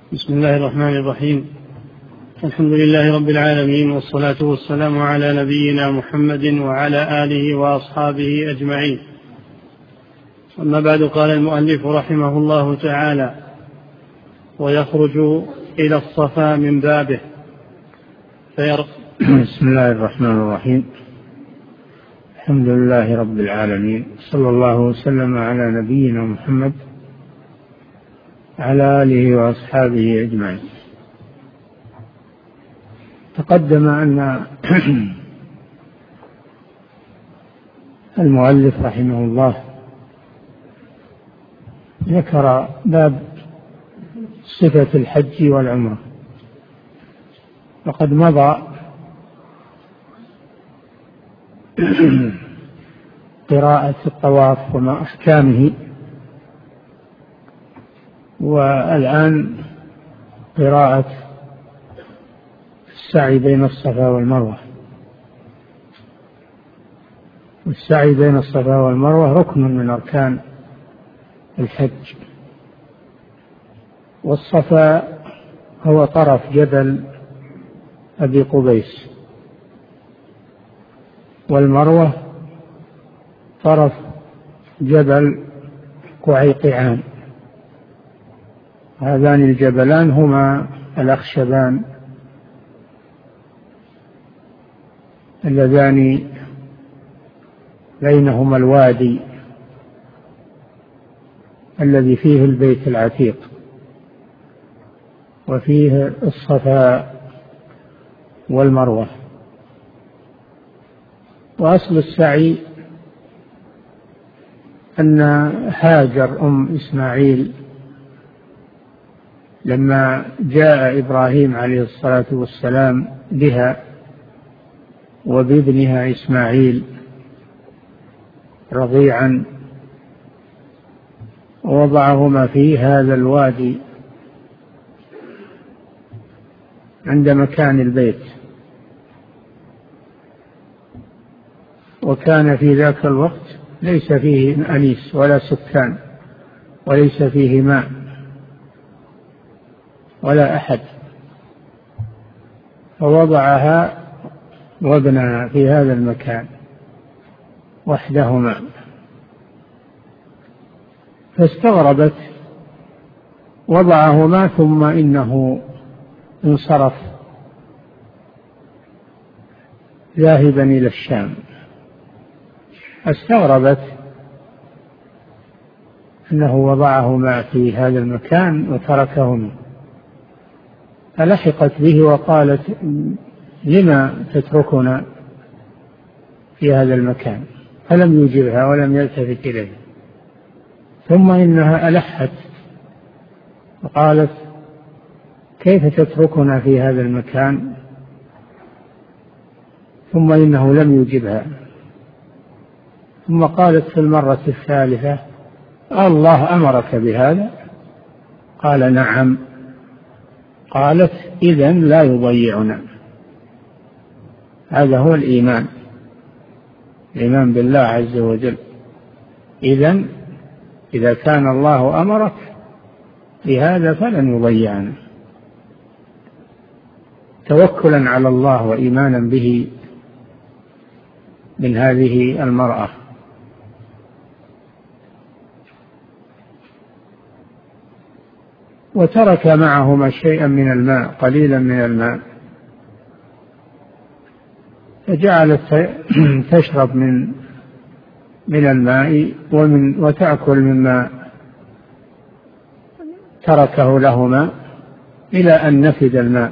بسم الله الرحمن الرحيم. الحمد لله رب العالمين، والصلاة والسلام على نبينا محمد وعلى آله وأصحابه أجمعين. أما بعد، قال المؤلف رحمه الله تعالى: ويخرج إلى الصفا من بابه بسم الله الرحمن الرحيم. الحمد لله رب العالمين، صلى الله وسلم على نبينا محمد على آله وأصحابه أجمعين. تقدم أن المؤلف رحمه الله ذكر باب صفة الحج والعمرة، وقد مضى قراءة الطواف وما أحكامه، والآن قراءة السعي بين الصفا والمروة. والسعي بين الصفا والمروة ركن من أركان الحج، والصفا هو طرف جبل أبي قبيس، والمروة طرف جبل قعيقعان. هذان الجبلان هما الأخشبان اللذان بينهما الوادي الذي فيه البيت العتيق، وفيه الصفا والمروة. وأصل السعي أن هاجر أم إسماعيل لما جاء إبراهيم عليه الصلاة والسلام بها وبابنها إسماعيل رضيعا، ووضعهما في هذا الوادي عند مكان البيت، وكان في ذاك الوقت ليس فيه أنيس ولا سكان، وليس فيه ماء ولا أحد، فوضعها وابنها في هذا المكان وحدهما. فاستغربت، وضعهما ثم إنه انصرف ذاهبا إلى الشام. استغربت أنه وضعهما في هذا المكان وتركهما، فلحقت به وقالت: لما تتركنا في هذا المكان؟ فلم يجبها ولم يلتفت إليها. ثم إنها ألحت وقالت: كيف تتركنا في هذا المكان؟ ثم إنه لم يجبها. ثم قالت في المرة الثالثة: الله أمرك بهذا؟ قال: نعم. قالت: إذن لا يضيعنا. هذا هو الإيمان بالله عز وجل. إذن إذا كان الله أمرك بهذا فلن يضيعنا، توكلا على الله وإيمانا به من هذه المرأة. وترك معهما شيئا من الماء، قليلا من الماء، فجعلت تشرب من الماء وتأكل مما تركه لهما إلى أن نفد الماء،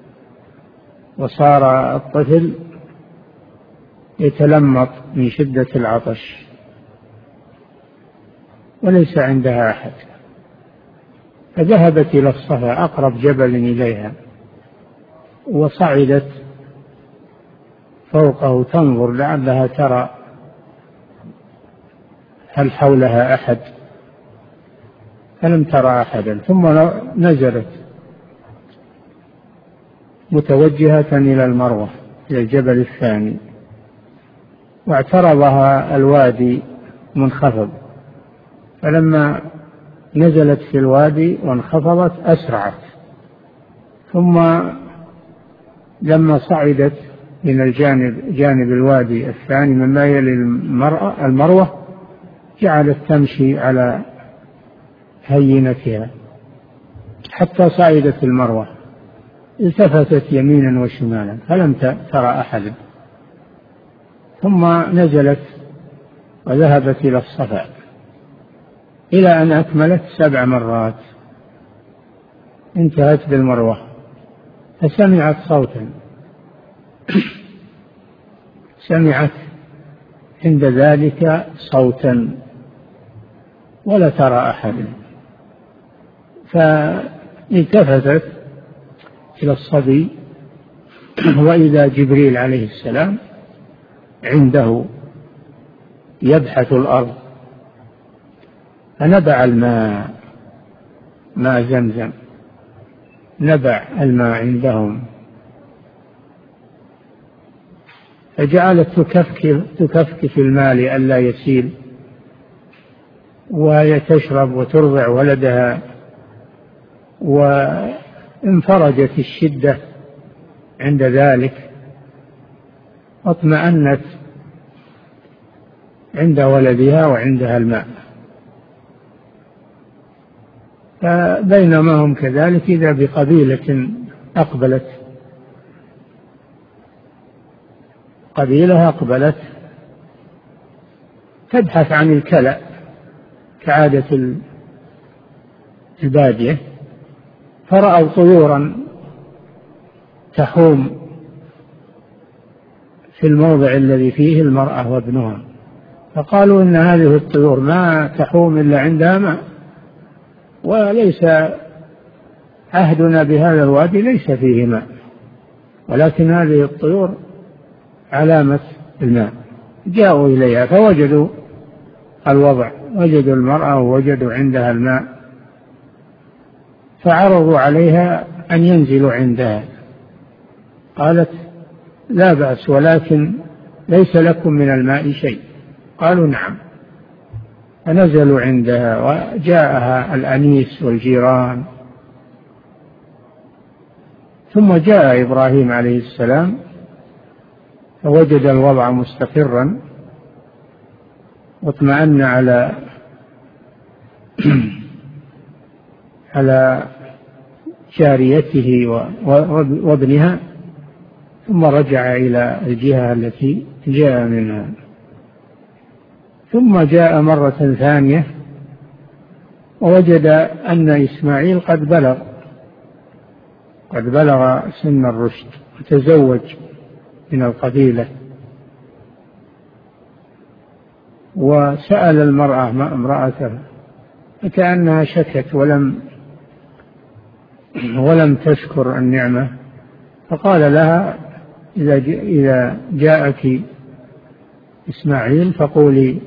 وصار الطفل يتلمط من شدة العطش وليس عندها أحد. فذهبت إلى الصفا، أقرب جبل إليها، وصعدت فوقه تنظر لعلها ترى هل حولها أحد، فلم ترى أحدا. ثم نزلت متوجهة إلى المروة، إلى الجبل الثاني، واعترضها الوادي منخفض، فلما نزلت في الوادي وانخفضت أسرعت ثم لما صعدت من جانب الوادي الثاني مما يلي المروة جعلت تمشي على هينتها حتى صعدت المروة، التفتت يمينا وشمالا فلم ترى أحدا، ثم نزلت وذهبت إلى الصفا إلى أن أكملت 7 مرات، انتهت بالمروة فسمعت صوتا، سمعت عند ذلك صوتا ولا ترى أحدا، فالتفتت إلى الصبي وإذا جبريل عليه السلام عنده يبحث الأرض، فنبع الماء، ماء زمزم، نبع الماء عندهم، فجعلت تكفكف الماء لئلا يسيل، وهي تشرب وترضع ولدها، وانفرجت الشدة عند ذلك واطمأنت عند ولدها وعندها الماء. فبينما هم كذلك إذا بقبيلة أقبلت، قبيلة أقبلت تبحث عن الكلأ كعادة البادية، فرأوا طيورا تحوم في الموضع الذي فيه المرأة وابنها، فقالوا إن هذه الطيور ما تحوم إلا عندها ماء، وليس عهدنا بهذا الوادي ليس فيه ماء، ولكن هذه الطيور علامة الماء. جاءوا إليها فوجدوا الوضع، وجدوا المرأة ووجدوا عندها الماء، فعرضوا عليها أن ينزلوا عندها، قالت لا بأس ولكن ليس لكم من الماء شيء، قالوا نعم، فنزلوا عندها وجاءها الأنيس والجيران. ثم جاء إبراهيم عليه السلام فوجد الوضع مستقرا واطمأن على جاريته وابنها، ثم رجع إلى الجهة التي جاء منها. ثم جاء مرة ثانية ووجد أن إسماعيل قد بلغ سن الرشد وتزوج من القبيلة، وسأل المرأة امرأته فكأنها شكت ولم تشكر النعمة، فقال لها إذا جاءك إسماعيل فقولي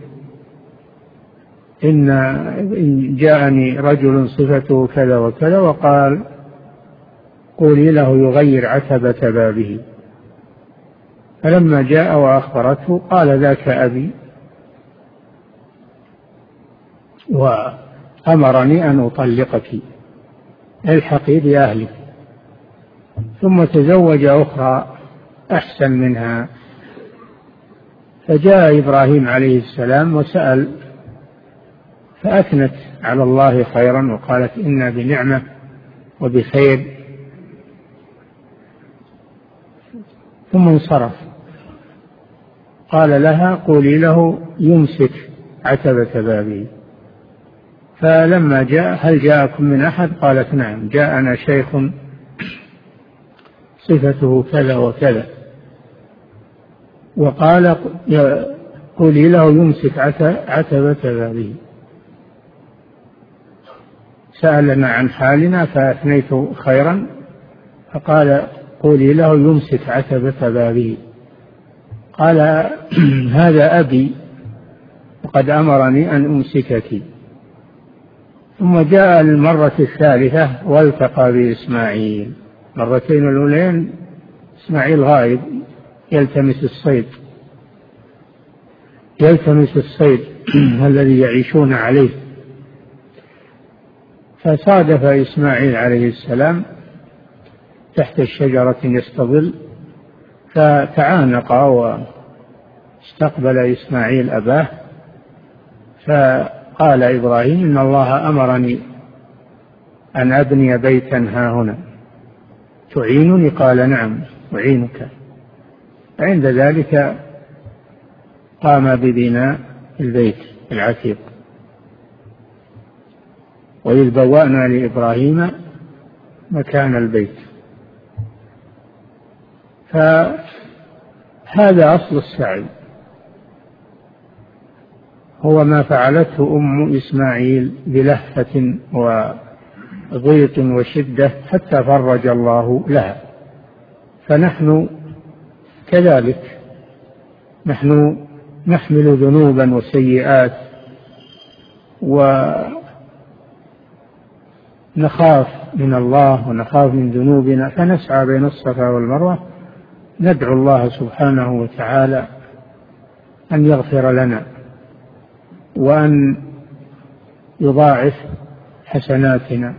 إن جاءني رجل صفته كذا وكذا، وقال قولي له يغير عتبة بابه. فلما جاء وأخبرته قال ذاك أبي وأمرني أن أطلقك، الحقي بأهلك. ثم تزوج أخرى أحسن منها، فجاء إبراهيم عليه السلام وسأل، فأثنت على الله خيرا وقالت إنا بنعمة وبخير، ثم انصرف. قال لها قولي له يمسك عتبة بابه. فلما جاء هل جاءكم من أحد؟ قالت نعم، جاءنا شيخ صفته كذا وكذا، وقال قولي له يمسك عتبة بابه. سألنا عن حالنا فأثنيت خيرا، فقال قولي له يمسك عتبة بابه. قال هذا أبي وقد أمرني أن أمسكك. ثم جاء المرة الثالثة والتقى بإسماعيل، مرتين الأولين إسماعيل غائب يلتمس الصيد الذي يعيشون عليه، فصادف إسماعيل عليه السلام تحت الشجرة يستظل، فتعانقا واستقبل إسماعيل أباه، فقال إبراهيم إن الله أمرني أن أبني بيتا هاهنا تعينني؟ قال نعم أعينك. عند ذلك قام ببناء البيت العتيق. وإذ بوأنا لإبراهيم مكان البيت. فهذا أصل السعي، هو ما فعلته أم إسماعيل بلهفة وضيق وشدة حتى فرج الله لها. فنحن كذلك، نحن نحمل ذنوبا وسيئات ونخاف من الله ونخاف من ذنوبنا، فنسعى بين الصفا والمروة ندعو الله سبحانه وتعالى أن يغفر لنا وأن يضاعف حسناتنا.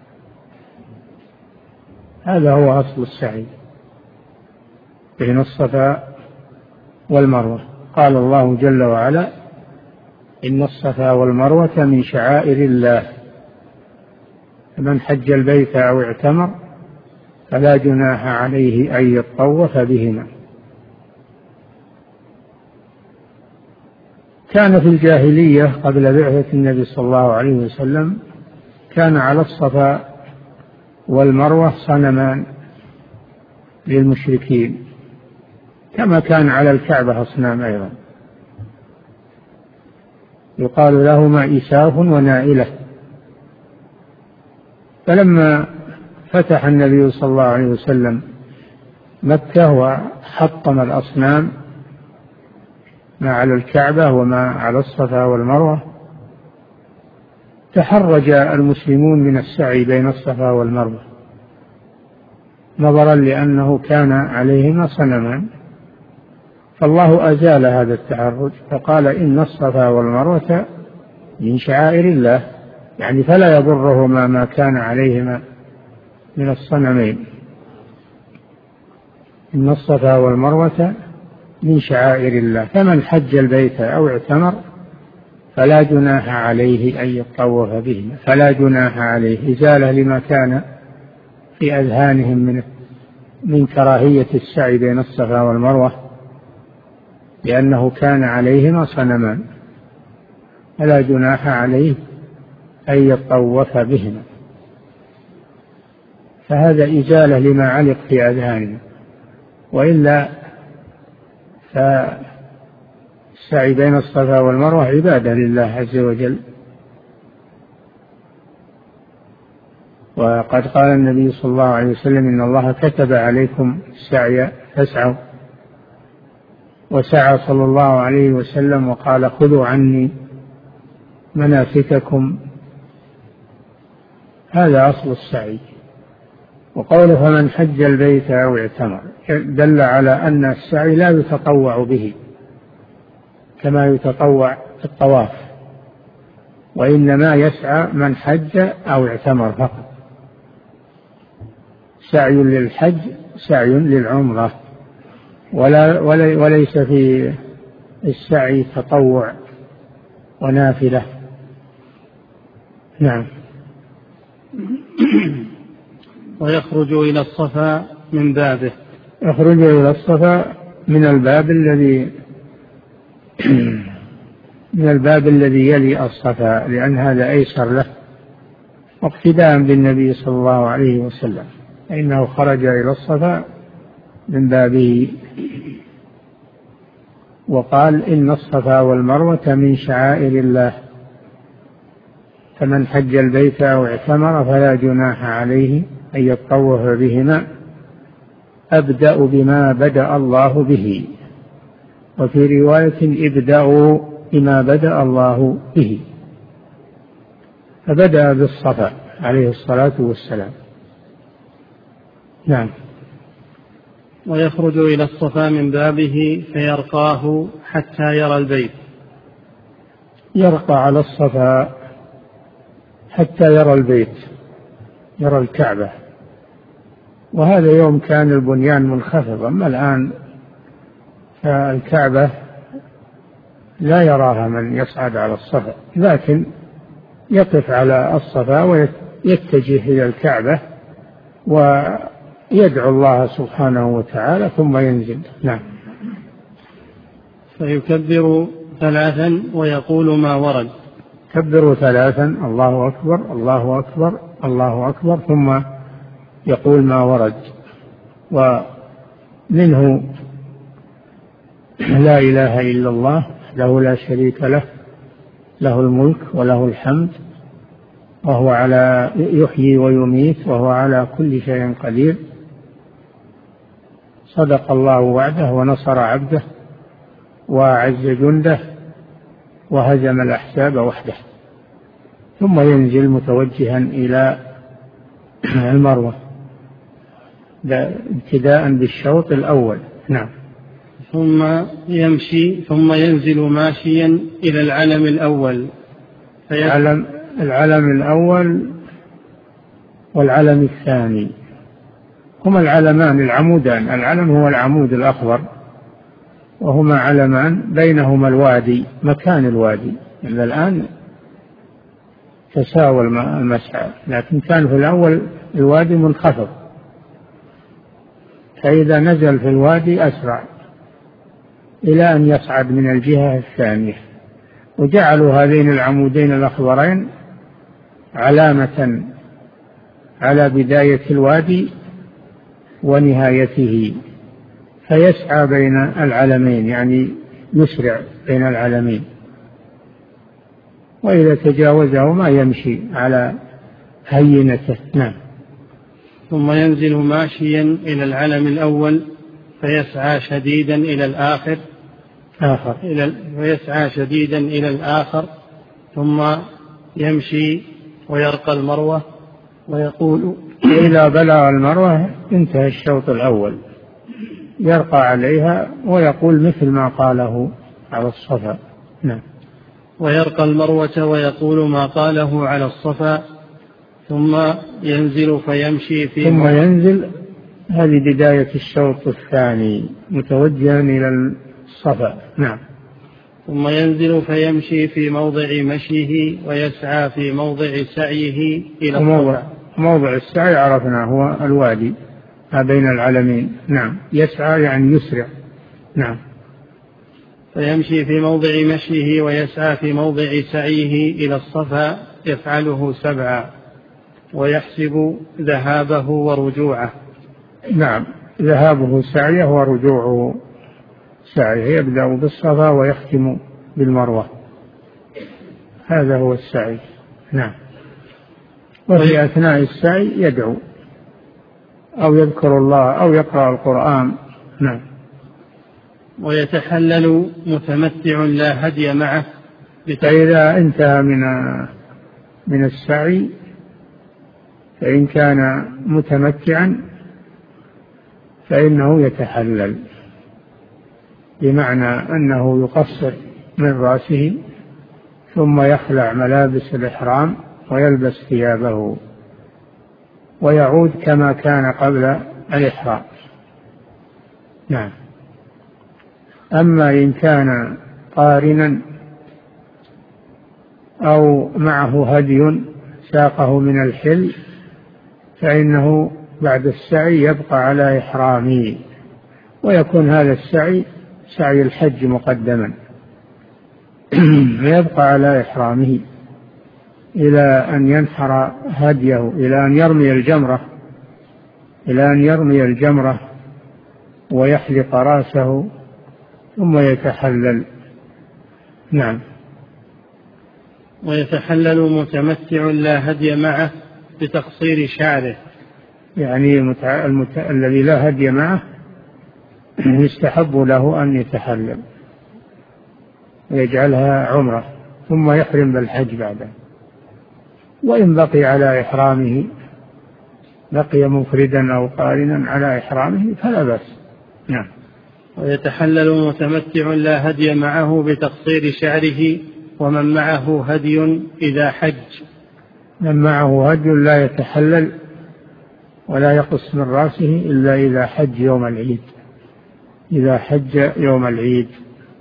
هذا هو أصل السعي بين الصفا والمروة. قال الله جل وعلا إن الصفا والمروة من شعائر الله فمن حج البيت أو اعتمر فلا جناح عليه أن يطوف بهما. كان في الجاهلية قبل بعثة النبي صلى الله عليه وسلم كان على الصفا والمروة صنمان للمشركين، كما كان على الكعبة أصنام أيضا، يقال لهما إساف ونائلة. فلما فتح النبي صلى الله عليه وسلم مكة وحطم الأصنام ما على الكعبة وما على الصفا والمروة، تحرج المسلمون من السعي بين الصفا والمروة نظرا لأنه كان عليهما صنمان، فالله أزال هذا التحرج فقال إن الصفا والمروة من شعائر الله، يعني فلا يضرهما ما كان عليهما من الصنمين. إن الصفا والمروة من شعائر الله فمن حج البيت أو اعتمر فلا جناح عليه أن يطوف بهما. فلا جناح عليه إزالة لما كان في أذهانهم من كراهية السعي بين الصفا والمروة لأنه كان عليهما صنمان، فلا جناح عليه أن يطوف بهما. فهذا إزالة لما علق في أذهاننا، وإلا فالسعي بين الصفا والمروة عبادة لله عز وجل. وقد قال النبي صلى الله عليه وسلم إن الله كتب عليكم السعي فاسعوا، وسعى صلى الله عليه وسلم وقال خذوا عني مناسككم. هذا أصل السعي. وقوله فمن حج البيت أو اعتمر دل على أن السعي لا يتطوع به كما يتطوع الطواف، وإنما يسعى من حج أو اعتمر فقط. سعي للحج سعي للعمرة، وليس في السعي تطوع ونافلة. نعم. ويخرج إلى الصفا من بابه. يخرج إلى الصفا من الباب الذي يلي الصفا، لأن هذا أيسر له، واقتداء بالنبي صلى الله عليه وسلم فإنه خرج إلى الصفا من بابه. وقال إن الصفا والمروة من شعائر الله فمن حج البيت أو اعتمر فلا جناح عليه أن يطوف بهما. أبدأ بما بدأ الله به، وفي رواية ابدأوا بما بدأ الله به، فبدأ بالصفا عليه الصلاة والسلام. نعم. ويخرج إلى الصفا من بابه فيرقاه حتى يرى البيت. يرقى على الصفا حتى يرى البيت، يرى الكعبة، وهذا يوم كان البنيان منخفض. أما الآن فالكعبة لا يراها من يصعد على الصفا، لكن يقف على الصفا ويتجه إلى الكعبة ويدعو الله سبحانه وتعالى ثم ينزل. نعم. فيكبر 3 ويقول ما ورد. كبروا 3 الله أكبر الله أكبر الله أكبر، ثم يقول ما ورد. ومنه لا إله إلا الله له لا شريك له، له الملك وله الحمد وهو على يحيي ويميت وهو على كل شيء قدير. صدق الله وعده ونصر عبده وأعز جنده وهزم الأحزاب وحده. ثم ينزل متوجها إلى المروة ابتداء بالشوط الأول. نعم. ثم يمشي ثم ينزل ماشيا إلى العلم الأول. العلم الأول والعلم الثاني هما العلمان العمودان. العلم هو العمود الأخضر، وهما علمان بينهما الوادي، مكان الوادي. إلا الآن تساوى المسعى، لكن كان في الأول الوادي منخفض، فإذا نزل في الوادي أسرع إلى أن يصعد من الجهة الثانية. وجعلوا هذين العمودين الأخضرين علامة على بداية الوادي ونهايته، فيسعى بين العلمين، يعني يسرع بين العلمين، وإذا تجاوزهما يمشي على هينته. نعم. ثم ينزل ماشيا إلى العلم الأول فيسعى شديدا إلى الآخر ويسعى شديدا إلى الآخر، ثم يمشي ويرقى المروة ويقول إذا بلغ المروة انتهى الشوط الأول، يرقى عليها ويقول مثل ما قاله على الصفا. نعم. ويرقى المروة ويقول ما قاله على الصفا، ثم ينزل فيمشي في ثم ينزل. هذه بداية الشوط الثاني متوجها إلى الصفا. نعم. ثم ينزل فيمشي في موضع مشيه ويسعى في موضع سعيه إلى الصفا. موضع السعي عرفنا هو الوادي ما بين العلمين. نعم. يسعى يعني يسرع. نعم. فيمشي في موضع مشيه ويسعى في موضع سعيه إلى الصفا، يفعله 7 ويحسب ذهابه ورجوعه. نعم. ذهابه سعيه ورجوعه سعيه، يبدأ بالصفا ويختم بالمروة. هذا هو السعي. نعم. وفي أثناء السعي يدعو أو يذكر الله أو يقرأ القرآن. نعم. ويتحلل متمتع لا هدي معه. فإذا انتهى من السعي، فإن كان متمتعا فإنه يتحلل، بمعنى أنه يقصر من رأسه ثم يخلع ملابس الإحرام ويلبس ثيابه ويعود كما كان قبل الإحرام. نعم. أما إن كان قارنا أو معه هدي ساقه من الحل، فإنه بعد السعي يبقى على إحرامه، ويكون هذا السعي سعي الحج مقدما، ويبقى على إحرامه إلى أن ينحر هديه، إلى أن يرمي الجمرة ويحلق رأسه ثم يتحلل. نعم. ويتحلل متمتع لا هدي معه بتقصير شعره، يعني الذي لا هدي معه يستحب له أن يتحلل ويجعلها عمرة ثم يحرم بالحج بعده. وإن بقي على إحرامه، بقي مفردا أو قارنا على إحرامه فلا بأس. نعم. ويتحلل متمتع لا هدي معه بتقصير شعره، ومن معه هدي إذا حج. من معه هدي لا يتحلل ولا يقص من رأسه إلا إذا حج يوم العيد، إذا حج يوم العيد،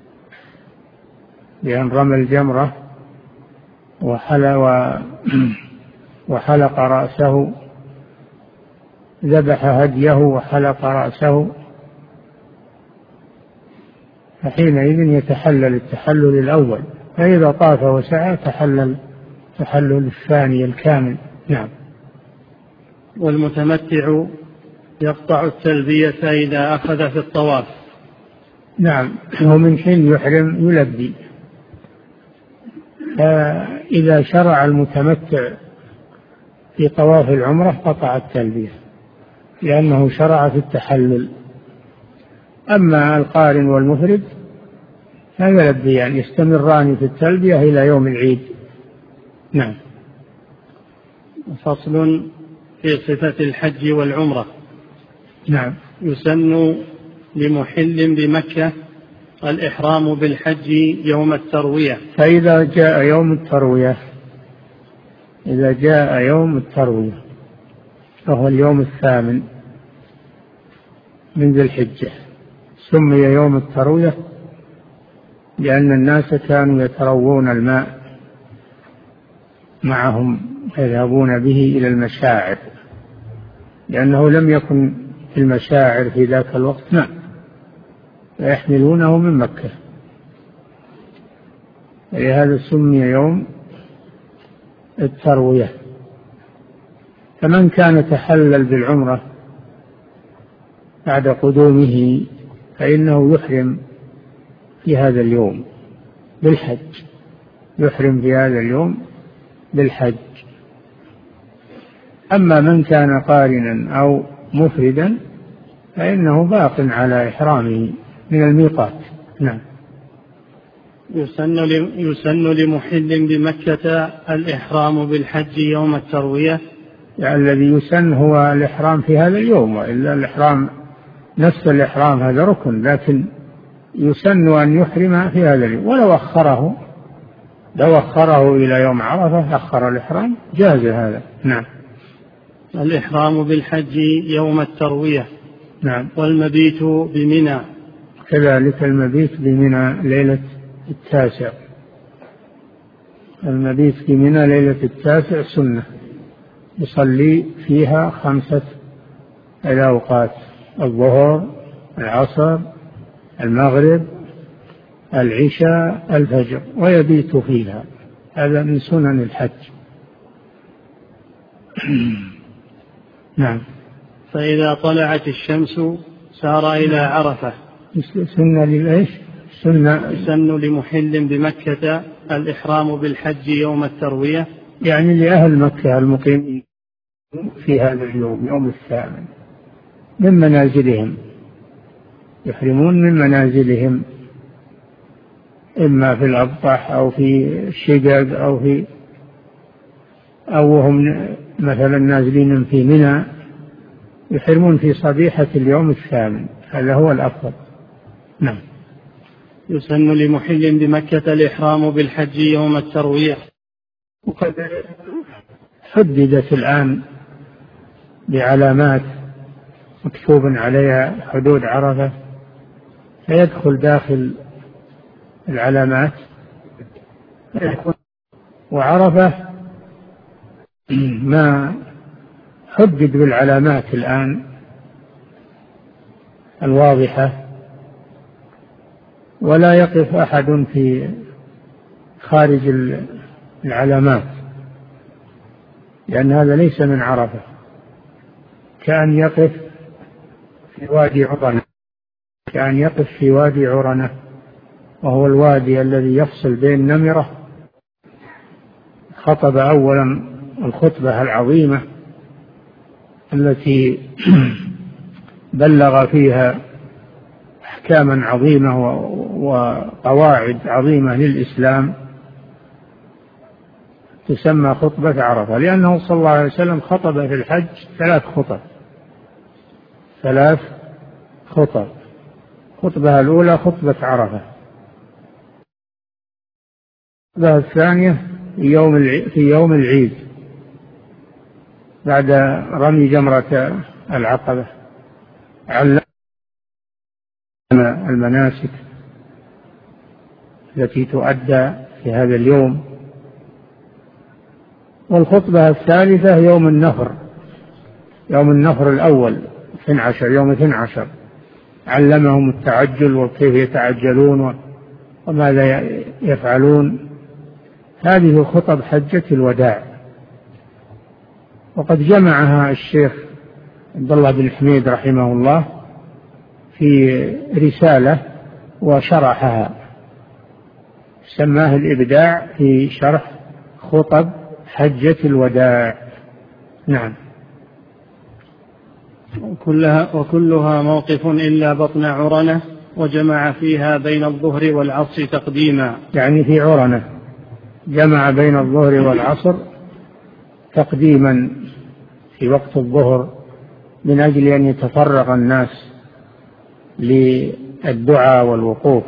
لأن رمى الجمرة وحلق رأسه، ذبح هديه وحلق رأسه، فحينئذ يتحلل التحلل الأول، فإذا طاف وسعى تحلل الثاني الكامل. نعم. والمتمتع يقطع التلبية إذا أخذ في الطواف. نعم، ومن حين يحرم يلبي، فإذا شرع المتمتع في طواف العمرة قطع التلبية لأنه شرع في التحلل. أما القارن والمفرد فيلبيان، يستمران في التلبية إلى يوم العيد. نعم. فصل في صفة الحج والعمرة. نعم. يسن لمحل بمكة الإحرام بالحج يوم التروية. فإذا جاء يوم التروية، إذا جاء يوم التروية فهو اليوم 8 من ذي الحجة، سمي يوم التروية لأن الناس كانوا يتروون الماء معهم يذهبون به إلى المشاعر، لأنه لم يكن في المشاعر في ذاك الوقت ماء، فيحملونه من مكة، ولهذا سمي يوم التروية. فمن كان تحلل بالعمرة بعد قدومه فإنه يحرم في هذا اليوم بالحج، يحرم في هذا اليوم بالحج. أما من كان قارنا أو مفردا فإنه باق على إحرامه من الميقات. نعم. يسن لمحل بمكة الإحرام بالحج يوم التروية. يعني الذي يسن هو الإحرام في هذا اليوم، وإلا الإحرام نفس الإحرام هذا ركن، لكن يسن أن يحرم في هذا اليوم، ولو أخره إلى يوم عرفة أخر الإحرام جاز هذا. نعم. الإحرام بالحج يوم التروية. نعم. والمبيت بمنى. كذلك المبيت بمنى ليلة 9، المبيت بمنى ليلة 9 سنة، يصلي فيها 5 الأوقات: الظهر، العصر، المغرب، العشاء، الفجر، ويبيت فيها. هذا من سنن الحج. نعم. فإذا طلعت الشمس سار إلى عرفة. سنة للإيش؟ سن لمحل بمكة الإحرام بالحج يوم التروية، يعني لأهل مكة المقيمين في هذا اليوم، يوم 8 من منازلهم، يحرمون من منازلهم، إما في الأبطح أو في الشقق أو هم مثلا نازلين في منى، يحرمون في صبيحة اليوم 8، هذا هو الأفضل. نعم. يسن لمحل بمكة الإحرام بالحج يوم التروية. وقد حددت الآن بعلامات مكتوب عليها حدود عرفة، فيدخل داخل العلامات، وعرفة ما حدد بالعلامات الآن الواضحة، ولا يقف أحد في خارج العلامات، لأن هذا ليس من عرفة، كأن يقف في وادي عرنة، كأن يقف في وادي عرنة، وهو الوادي الذي يفصل بين نمرة. خطب أولا الخطبة العظيمة التي بلغ فيها أحكاما عظيمة وقواعد عظيمة للإسلام، تسمى خطبة عرفة، لأنه صلى الله عليه وسلم خطب في الحج 3 خطب. خطبة الأولى خطبة عرفة، الخطبة الثانية في يوم العيد، بعد رمي جمرة العقبة، علم المناسك التي تؤدى في هذا اليوم. والخطبة الثالثة يوم النفر، يوم النفر الأول 12، يوم 12 علمهم التعجل وكيف يتعجلون وماذا يفعلون. هذه خطب حجة الوداع، وقد جمعها الشيخ عبد الله بن حميد رحمه الله في رسالة وشرحها، سماه الإبداع في شرح خطب حجة الوداع. نعم. وكلها موقف إلا بطن عرنة، وجمع فيها بين الظهر والعصر تقديما. يعني في عرنة جمع بين الظهر والعصر تقديما في وقت الظهر من أجل أن يتفرغ الناس للدعاء والوقوف.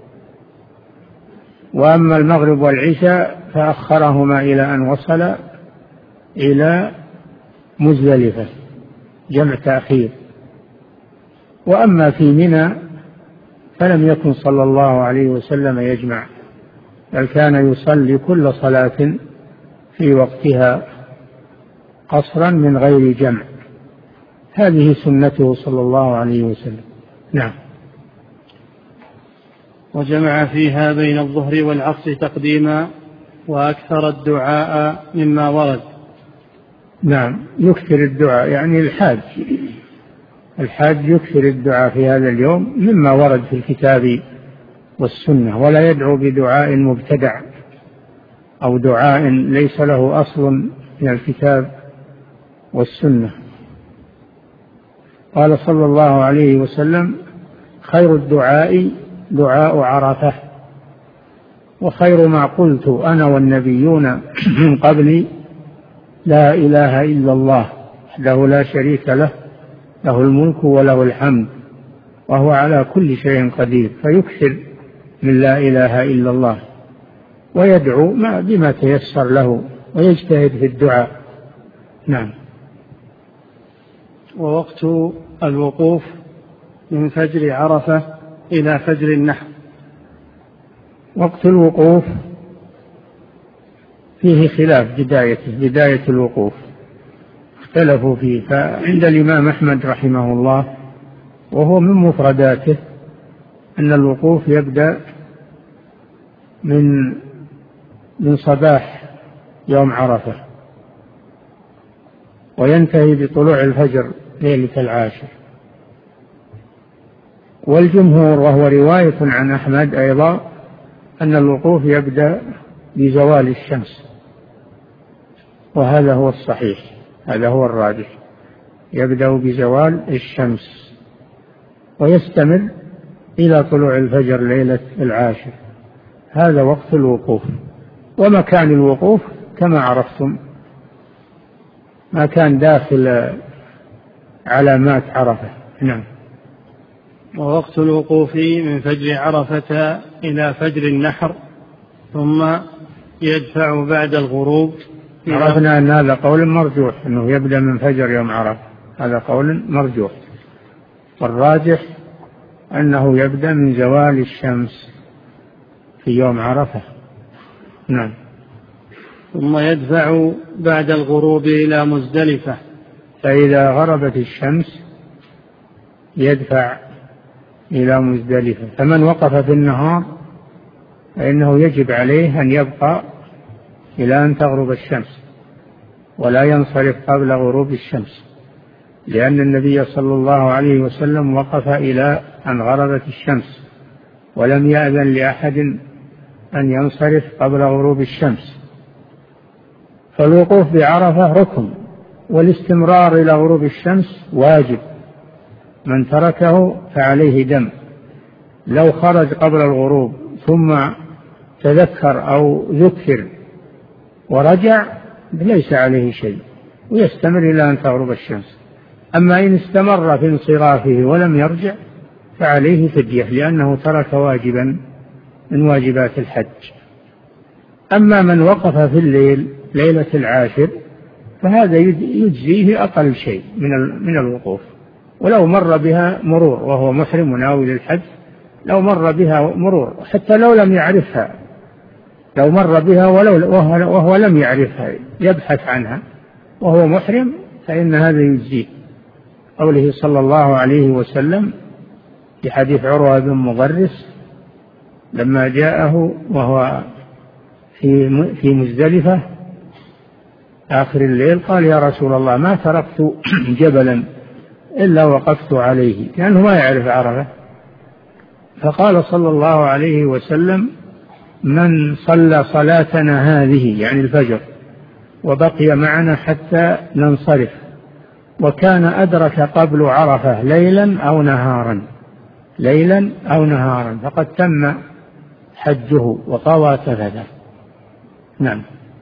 وأما المغرب والعشاء فأخرهما إلى أن وصل إلى مزدلفة، جمع تأخير. وأما في منى فلم يكن صلى الله عليه وسلم يجمع، بل كان يصلي كل صلاة في وقتها قصرا من غير جمع. هذه سنته صلى الله عليه وسلم. نعم. وجمع فيها بين الظهر والعصر تقديما، وأكثر الدعاء مما ورد. نعم، يكثر الدعاء، يعني الحاج يكثر الدعاء في هذا اليوم مما ورد في الكتاب والسنة، ولا يدعو بدعاء مبتدع أو دعاء ليس له أصل من الكتاب والسنة. قال صلى الله عليه وسلم: خير الدعاء دعاء عرفة، وخير ما قلت أنا والنبيون من قبلي لا إله إلا الله وحده لا شريك له، له الملك وله الحمد وهو على كل شيء قدير. فيكثر من لا إله إلا الله، ويدعو بما تيسر له، ويجتهد في الدعاء. نعم. ووقت الوقوف من فجر عرفة إلى فجر النحر. وقت الوقوف فيه خلاف، بداية الوقوف اختلفوا فيه. فعند الإمام أحمد رحمه الله، وهو من مفرداته، أن الوقوف يبدأ من صباح يوم عرفة وينتهي بطلوع الفجر ليلة العاشر. والجمهور، وهو رواية عن أحمد أيضا، أن الوقوف يبدأ بزوال الشمس، وهذا هو الصحيح، هذا هو الراجح، يبدأ بزوال الشمس ويستمر إلى طلوع الفجر ليلة العاشر. هذا وقت الوقوف. ومكان الوقوف كما عرفتم ما كان داخل علامات عرفة. نعم. ووقت الوقوف من فجر عرفة إلى فجر النحر، ثم يدفع بعد الغروب. عرفنا أن هذا قول مرجوح، أنه يبدأ من فجر يوم عرفة، هذا قول مرجوح، والراجح أنه يبدأ من زوال الشمس في يوم عرفة. نعم. ثم يدفع بعد الغروب إلى مزدلفة، فإذا غربت الشمس يدفع إلى مزدلفة. فمن وقف في النهار فإنه يجب عليه أن يبقى إلى أن تغرب الشمس، ولا ينصرف قبل غروب الشمس، لأن النبي صلى الله عليه وسلم وقف إلى أن غربت الشمس، ولم يأذن لأحد أن ينصرف قبل غروب الشمس. فالوقوف بعرفة ركن، والاستمرار إلى غروب الشمس واجب، من تركه فعليه دم. لو خرج قبل الغروب ثم تذكر أو ذكر ورجع ليس عليه شيء، ويستمر إلى أن تغرب الشمس. أما إن استمر في انصرافه ولم يرجع فعليه فدية، لأنه ترك واجبا من واجبات الحج. أما من وقف في الليل ليلة العاشر فهذا يجزيه أقل شيء من الوقوف. ولو مر بها مرور وهو محرم ناوي للحج، لو مر بها مرور حتى لو لم يعرفها، لو مر بها وهو لم يعرفها يبحث عنها وهو محرم، فإن هذا يجزيه. قوله صلى الله عليه وسلم في حديث عروة بن مغرس لما جاءه وهو في مزدلفة آخر الليل قال: يا رسول الله، ما تركت جبلا إلا وقفت عليه، لأنه ما يعرف عرفة. فقال صلى الله عليه وسلم: من صلى صلاتنا هذه، يعني الفجر، وبقي معنا حتى ننصرف، وكان أدرك قبل عرفة ليلا أو نهارا فقد تم حجه وقضى تفثه. نعم.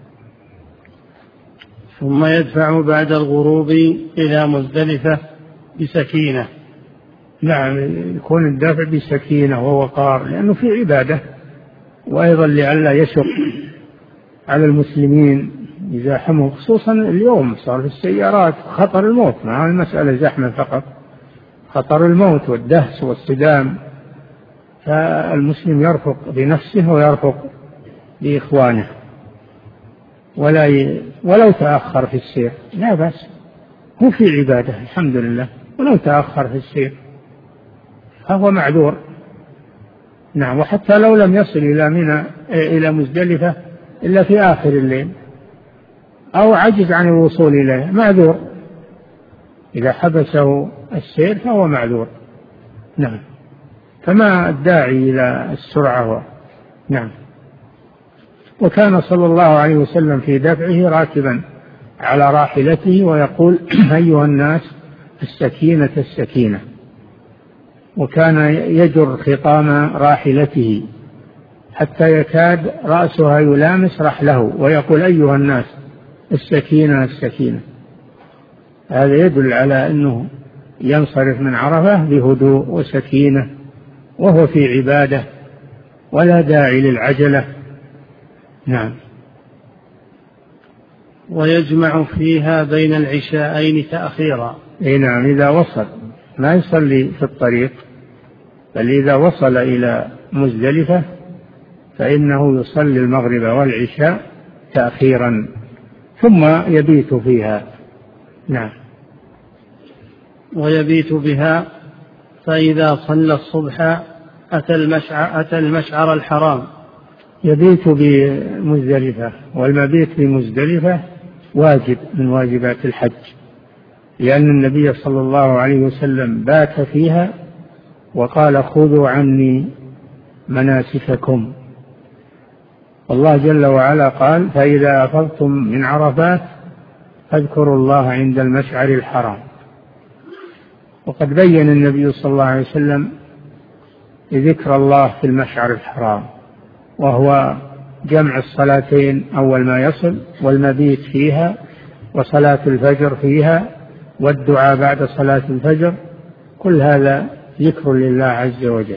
ثم يدفع بعد الغروب إلى مزدلفة بسكينة. نعم، يكون الدفع بسكينة ووقار، لأنه في عبادة، وأيضا لئلا يشق على المسلمين يزاحمهم، خصوصا اليوم صار في السيارات خطر الموت، ما هي المسألة زحمة فقط، خطر الموت والدهس والصدام، فالمسلم يرفق بنفسه ويرفق بإخوانه، ولو تأخر في السير لا بأس، هو في عبادة الحمد لله، ولو تأخر في السير فهو معذور. نعم. وحتى لو لم يصل إلى مزدلفة إلا في آخر الليل أو عجز عن الوصول إليه معذور، إذا حبسه السير فهو معذور. نعم. فما الداعي إلى السرعة. نعم. وكان صلى الله عليه وسلم في دفعه راكبا على راحلته ويقول: أيها الناس، السكينة السكينة. وكان يجر خطام راحلته حتى يكاد رأسها يلامس رحله ويقول: أيها الناس، السكينة السكينة. هذا يدل على أنه ينصرف من عرفة بهدوء وسكينة وهو في عبادة، ولا داعي للعجلة. نعم. ويجمع فيها بين العشاءين تأخيرا. نعم، إذا وصل، ما يصلي في الطريق، بل إذا وصل إلى مزدلفة فإنه يصلي المغرب والعشاء تأخيرا ثم يبيت فيها. نعم. ويبيت بها، فإذا صلى الصبح أتى المشعر الحرام. يبيت بمزدلفة، والمبيت بمزدلفة واجب من واجبات الحج، لأن النبي صلى الله عليه وسلم بات فيها وقال: خذوا عني مناسككم. الله جل وعلا قال: فإذا أفضتم من عرفات فاذكروا الله عند المشعر الحرام. وقد بين النبي صلى الله عليه وسلم ذكر الله في المشعر الحرام، وهو جمع الصلاتين أول ما يصل، والمبيت فيها، وصلاة الفجر فيها، والدعاء بعد صلاة الفجر، كل هذا ذكر لله عز وجل.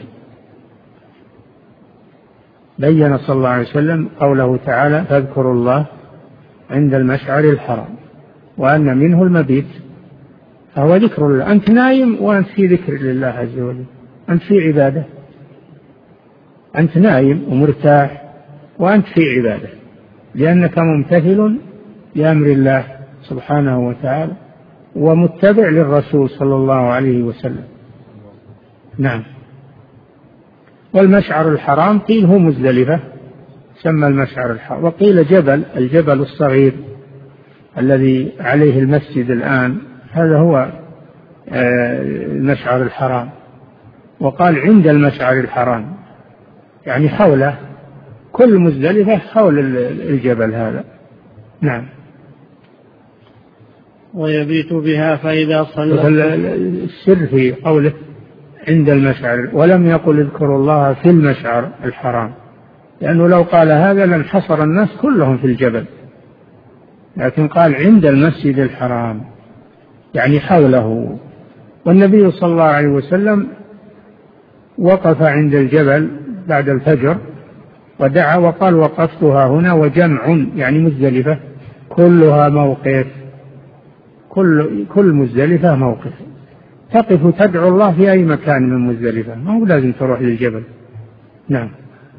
بين صلى الله عليه وسلم قوله تعالى: فاذكروا الله عند المشعر الحرام، وأن منه المبيت، فهو ذكر الله. أنت نايم وأنت في ذكر لله عز وجل، أنت في عبادة، أنت نايم ومرتاح وأنت في عبادة، لأنك ممتثل لأمر الله سبحانه وتعالى ومتبع للرسول صلى الله عليه وسلم. نعم. والمشعر الحرام قيل هو مزدلفة، سمى المشعر الحرام، وقيل الجبل الصغير الذي عليه المسجد الآن، هذا هو المشعر الحرام. وقال عند المشعر الحرام، يعني حوله، كل مزدلفة حول الجبل هذا. نعم. ويبيت بها، فإذا صلى. السر في قوله عند المشعر، ولم يقل اذكروا الله في المشعر الحرام، لأنه لو قال هذا لانحصر الناس كلهم في الجبل، لكن قال عند المسجد الحرام، يعني حوله. والنبي صلى الله عليه وسلم وقف عند الجبل بعد الفجر ودعا وقال: وقفتها هنا، وجمع يعني مزدلفة كلها موقف، كل مزدلفة موقف، تقف تدعو الله في أي مكان من مزدلفة، ما هو لازم تروح للجبل. نعم.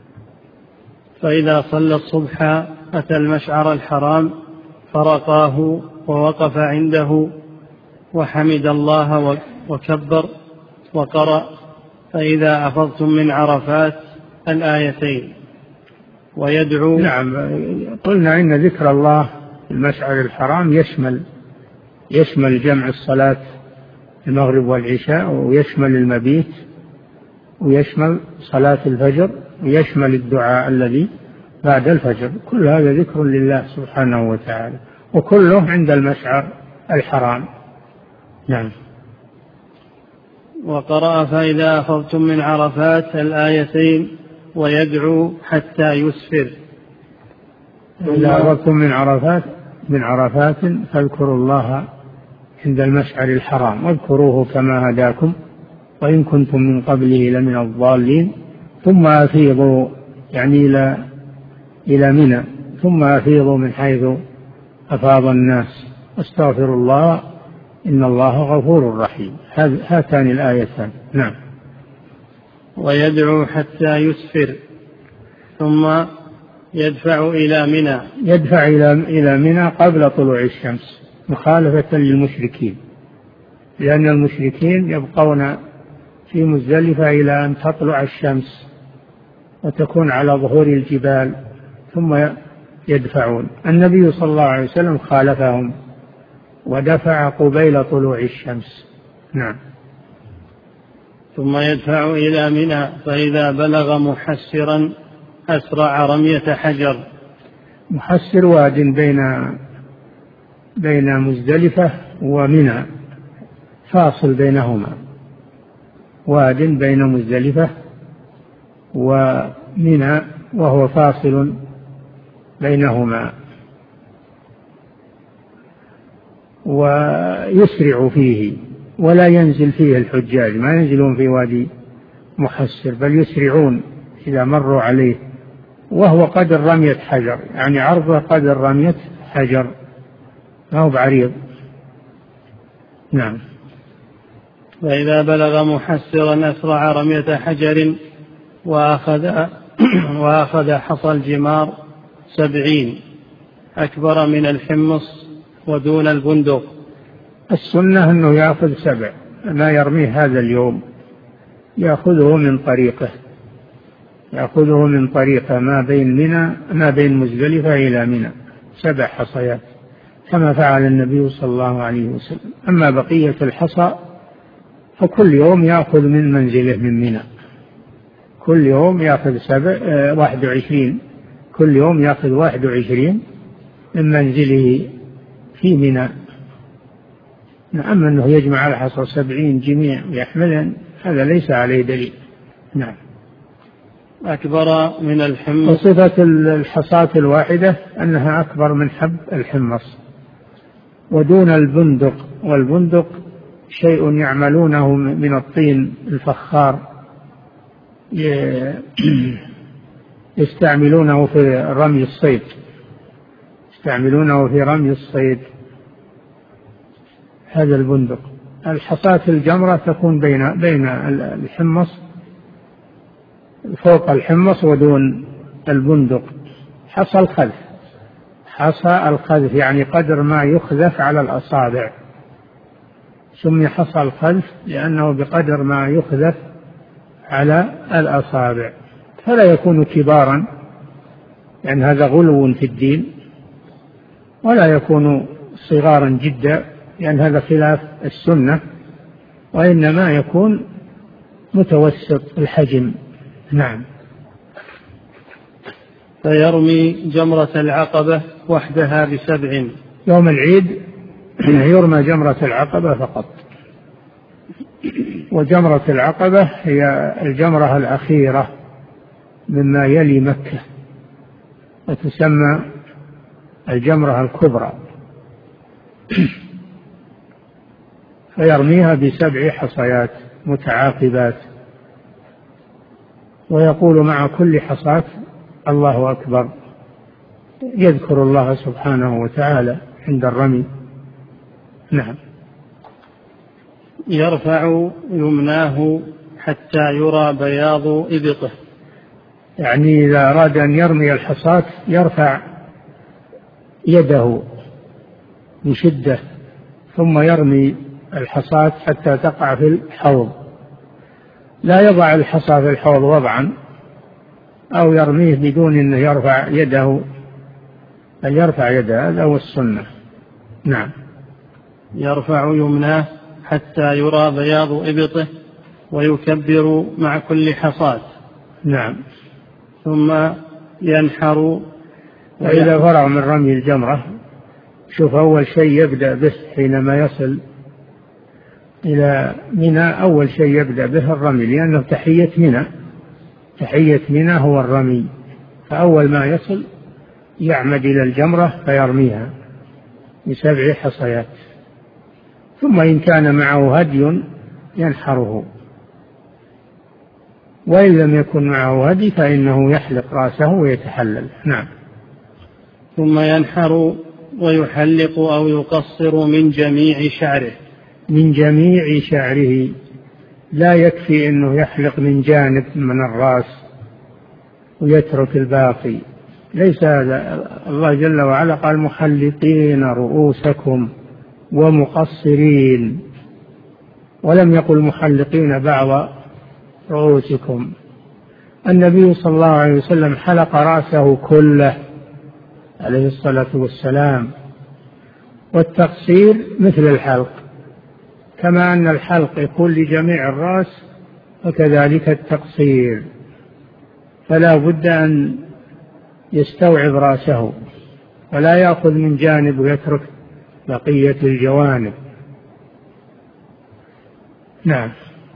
فإذا صلى الصبح أتى المشعر الحرام فرقاه ووقف عنده وحمد الله وكبر وقرأ فإذا أفضتم من عرفات الآيتين ويدعو. نعم، قلنا إن ذكر الله في المشعر الحرام يشمل جمع الصلاة المغرب والعشاء، ويشمل المبيت، ويشمل صلاة الفجر، ويشمل الدعاء الذي بعد الفجر. كل هذا ذكر لله سبحانه وتعالى، وكله عند المشعر الحرام. نعم. وقرأ فإذا أفضتم من عرفات الآيتين ويدعو حتى يسفر. إذا أفضتم من عرفات فاذكروا الله عند المشعر الحرام واذكروه كما هداكم وإن كنتم من قبله لمن الضالين ثم أفيضوا، يعني إلى منى، ثم أفيضوا من حيث أفاض الناس واستغفروا الله إن الله غفور رحيم. هاتان الآيتان. نعم. ويدعو حتى يسفر ثم يدفع إلى منى قبل طلوع الشمس، مخالفة للمشركين، لأن المشركين يبقون في مزدلفة إلى أن تطلع الشمس وتكون على ظهور الجبال ثم يدفعون. النبي صلى الله عليه وسلم خالفهم ودفع قبيل طلوع الشمس. نعم. ثم يدفع إلى منى فإذا بلغ محسرا أسرع رمية حجر. محسر واد بين مزدلفة ومنى، فاصل بينهما، واد بين مزدلفة ومنى وهو فاصل بينهما، ويسرع فيه ولا ينزل فيه الحجاج، ما ينزلون في وادي محسر بل يسرعون إذا مروا عليه، وهو قدر رمية حجر، يعني عرضه قدر رمية حجر، ما هو بعريض. نعم. فإذا بلغ محسرا أسرع رمية حجر وأخذ حصى الجمار 70 أكبر من الحمص ودون البندق. السنة أنه يأخذ 7، ما يرميه هذا اليوم، يأخذه من طريقة ما بين مزدلفة إلى منى 7 حصيات كما فعل النبي صلى الله عليه وسلم. أما بقية الحصى فكل يوم يأخذ من منزله من منى، كل يوم يأخذ 21، كل يوم يأخذ 21 من منزله في منى. أما أنه يجمع الحصى 70 جميع ويحملها هذا ليس عليه دليل. نعم. أكبر من الحمص. وصفة الحصاة الواحدة أنها أكبر من حب الحمص ودون البندق، والبندق شيء يعملونه من الطين الفخار يستعملونه في رمي الصيد، هذا البندق. الحصاة الجمرة تكون بين الحمص، فوق الحمص ودون البندق. حصى الخذف يعني قدر ما يخذف على الأصابع، سمي حصى الخذف لأنه بقدر ما يخذف على الأصابع، فلا يكون كبارا يعني هذا غلو في الدين، ولا يكون صغارا جدا يعني هذا خلاف السنة، وإنما يكون متوسط الحجم. نعم. فيرمي جمرة العقبة وحدها ب7. يوم العيد يرمى جمرة العقبة فقط، وجمرة العقبة هي الجمرة الأخيرة مما يلي مكة، وتسمى الجمرة الكبرى، فيرميها ب7 حصيات متعاقبات، ويقول مع كل حصاة الله أكبر، يذكر الله سبحانه وتعالى عند الرمي. نعم. يرفع يمناه حتى يرى بياض إبطه، يعني إذا أراد أن يرمي الحصاة يرفع يده بشدة ثم يرمي الحصاة حتى تقع في الحوض، لا يضع الحصى في الحوض وضعا أو يرميه بدون أن يرفع يده، بل يرفع يده، هذا هو السنة. نعم. يرفع يمناه حتى يرى بياض إبطه ويكبر مع كل حصاة. نعم. ثم ينحر. وإذا فرغ من رمي الجمرة شوف أول شيء يبدأ به حينما يصل إلى منى، أول شيء يبدأ به الرمي، لأنه تحية منى هو الرمي، فأول ما يصل يعمد إلى الجمرة فيرميها ب7 حصيات، ثم إن كان معه هدي ينحره، وإن لم يكن معه هدي فإنه يحلق رأسه ويتحلل. نعم. ثم ينحر ويحلق أو يقصر من جميع شعره. من جميع شعره، لا يكفي أنه يحلق من جانب من الرأس ويترك الباقي، ليس هذا. الله جل وعلا قال محلقين رؤوسكم ومقصرين، ولم يقل محلقين بعض رؤوسكم. النبي صلى الله عليه وسلم حلق رأسه كله عليه الصلاة والسلام، والتقصير مثل الحلق، كما أن الحلق يكون لجميع الرأس وكذلك التقصير، فلا بد أن يستوعب رأسه ولا يأخذ من جانب ويترك بقية الجوانب. نعم.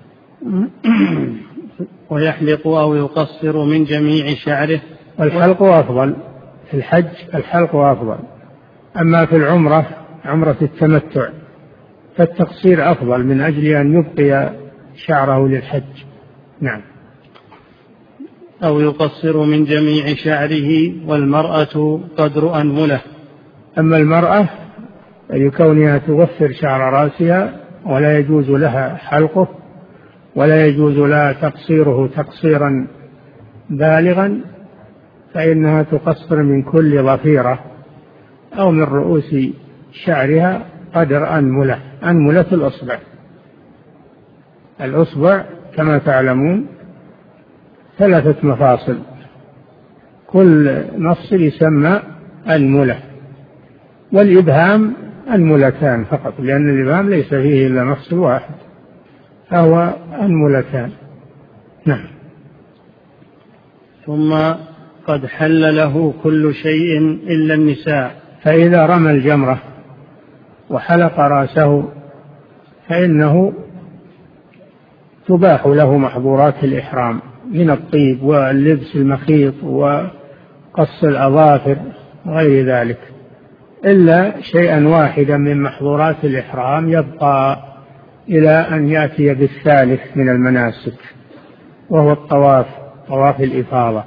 ويحلق أو يقصر من جميع شعره. والحلق أفضل في الحج، الحلق أفضل. أما في العمرة، عمرة التمتع، فالتقصير أفضل من أجل أن يبقي شعره للحج. نعم. أو يقصر من جميع شعره. والمرأة قدر أنملة. أما المرأة لكونها توفر شعر رأسها ولا يجوز لها حلقه ولا يجوز لها تقصيره تقصيرا بالغا، فإنها تقصر من كل ضفيرة أو من رؤوس شعرها قدر أنملة الأصبع. الأصبع كما تعلمون 3 مفاصل، كل مفصل يسمى أنملة، والإبهام أنملتان فقط، لأن الإبهام ليس فيه إلا مفصل واحد، فهو أنملتان. نعم. ثم قد حل له كل شيء إلا النساء. فإذا رمى الجمرة وحلق رأسه فإنه تباح له محظورات الإحرام من الطيب واللبس المخيط وقص الأظافر وغير ذلك، إلا شيئا واحدا من محظورات الإحرام يبقى إلى أن يأتي بالثالث من المناسك، وهو الطواف، طواف الإفاضة،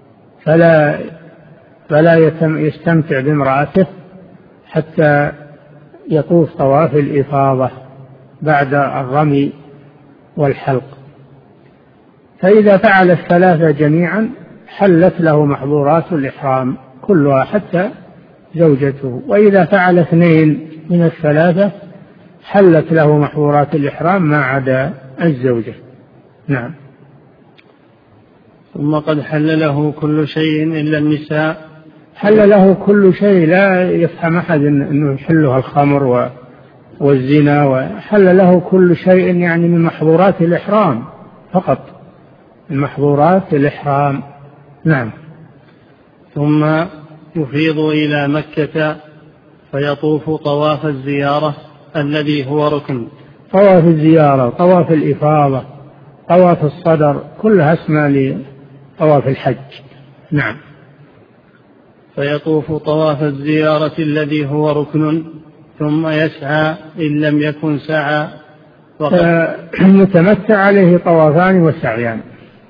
فلا يستمتع بامرأته حتى يطوف طواف الإفاضة بعد الرمي والحلق. فإذا فعل الثلاثة جميعا حلت له محظورات الإحرام كلها حتى زوجته، وإذا فعل 2 من الثلاثة حلت له محظورات الإحرام ما عدا الزوجة. نعم. ثم قد حل له كل شيء إلا النساء. حل له كل شيء، لا يفهم أحد أنه يحلها الخمر والزنا، وحل له كل شيء يعني من محظورات الإحرام فقط، من محظورات الإحرام. نعم. ثم يفيض إلى مكة فيطوف طواف الزيارة الذي هو ركن. طواف الزيارة، طواف الإفاضة، طواف الصدر، كلها اسمها لطواف الحج. نعم. فيطوف طواف الزيارة الذي هو ركن ثم يسعى إن لم يكن سعى. المتمتع عليه طوافان وسعيان،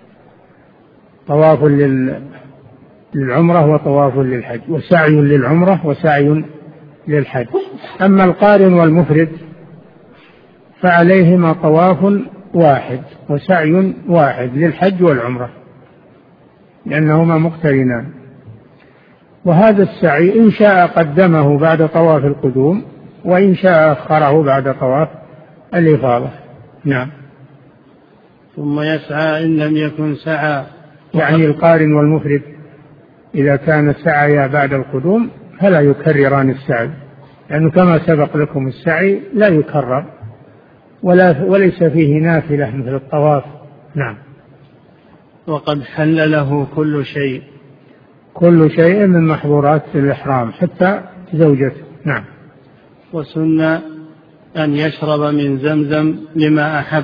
طواف للعمرة وطواف للحج، وسعي للعمرة وسعي للحج. أما القارن والمفرد فعليهما طواف واحد وسعي واحد للحج والعمرة لأنهما مقترنان. وهذا السعي إن شاء قدمه بعد طواف القدوم وإن شاء أخره بعد طواف الإفاضة. نعم. ثم يسعى إن لم يكن سعى، يعني القارن والمفرد إذا كان سعيا بعد القدوم فلا يكرران السعي، لأنه كما سبق لكم السعي لا يكرر وليس فيه نافلة مثل الطواف. نعم. وقد حل له كل شيء، كل شيء من محظورات الإحرام حتى زوجته. نعم. وسن أن يشرب من زمزم لما أحب.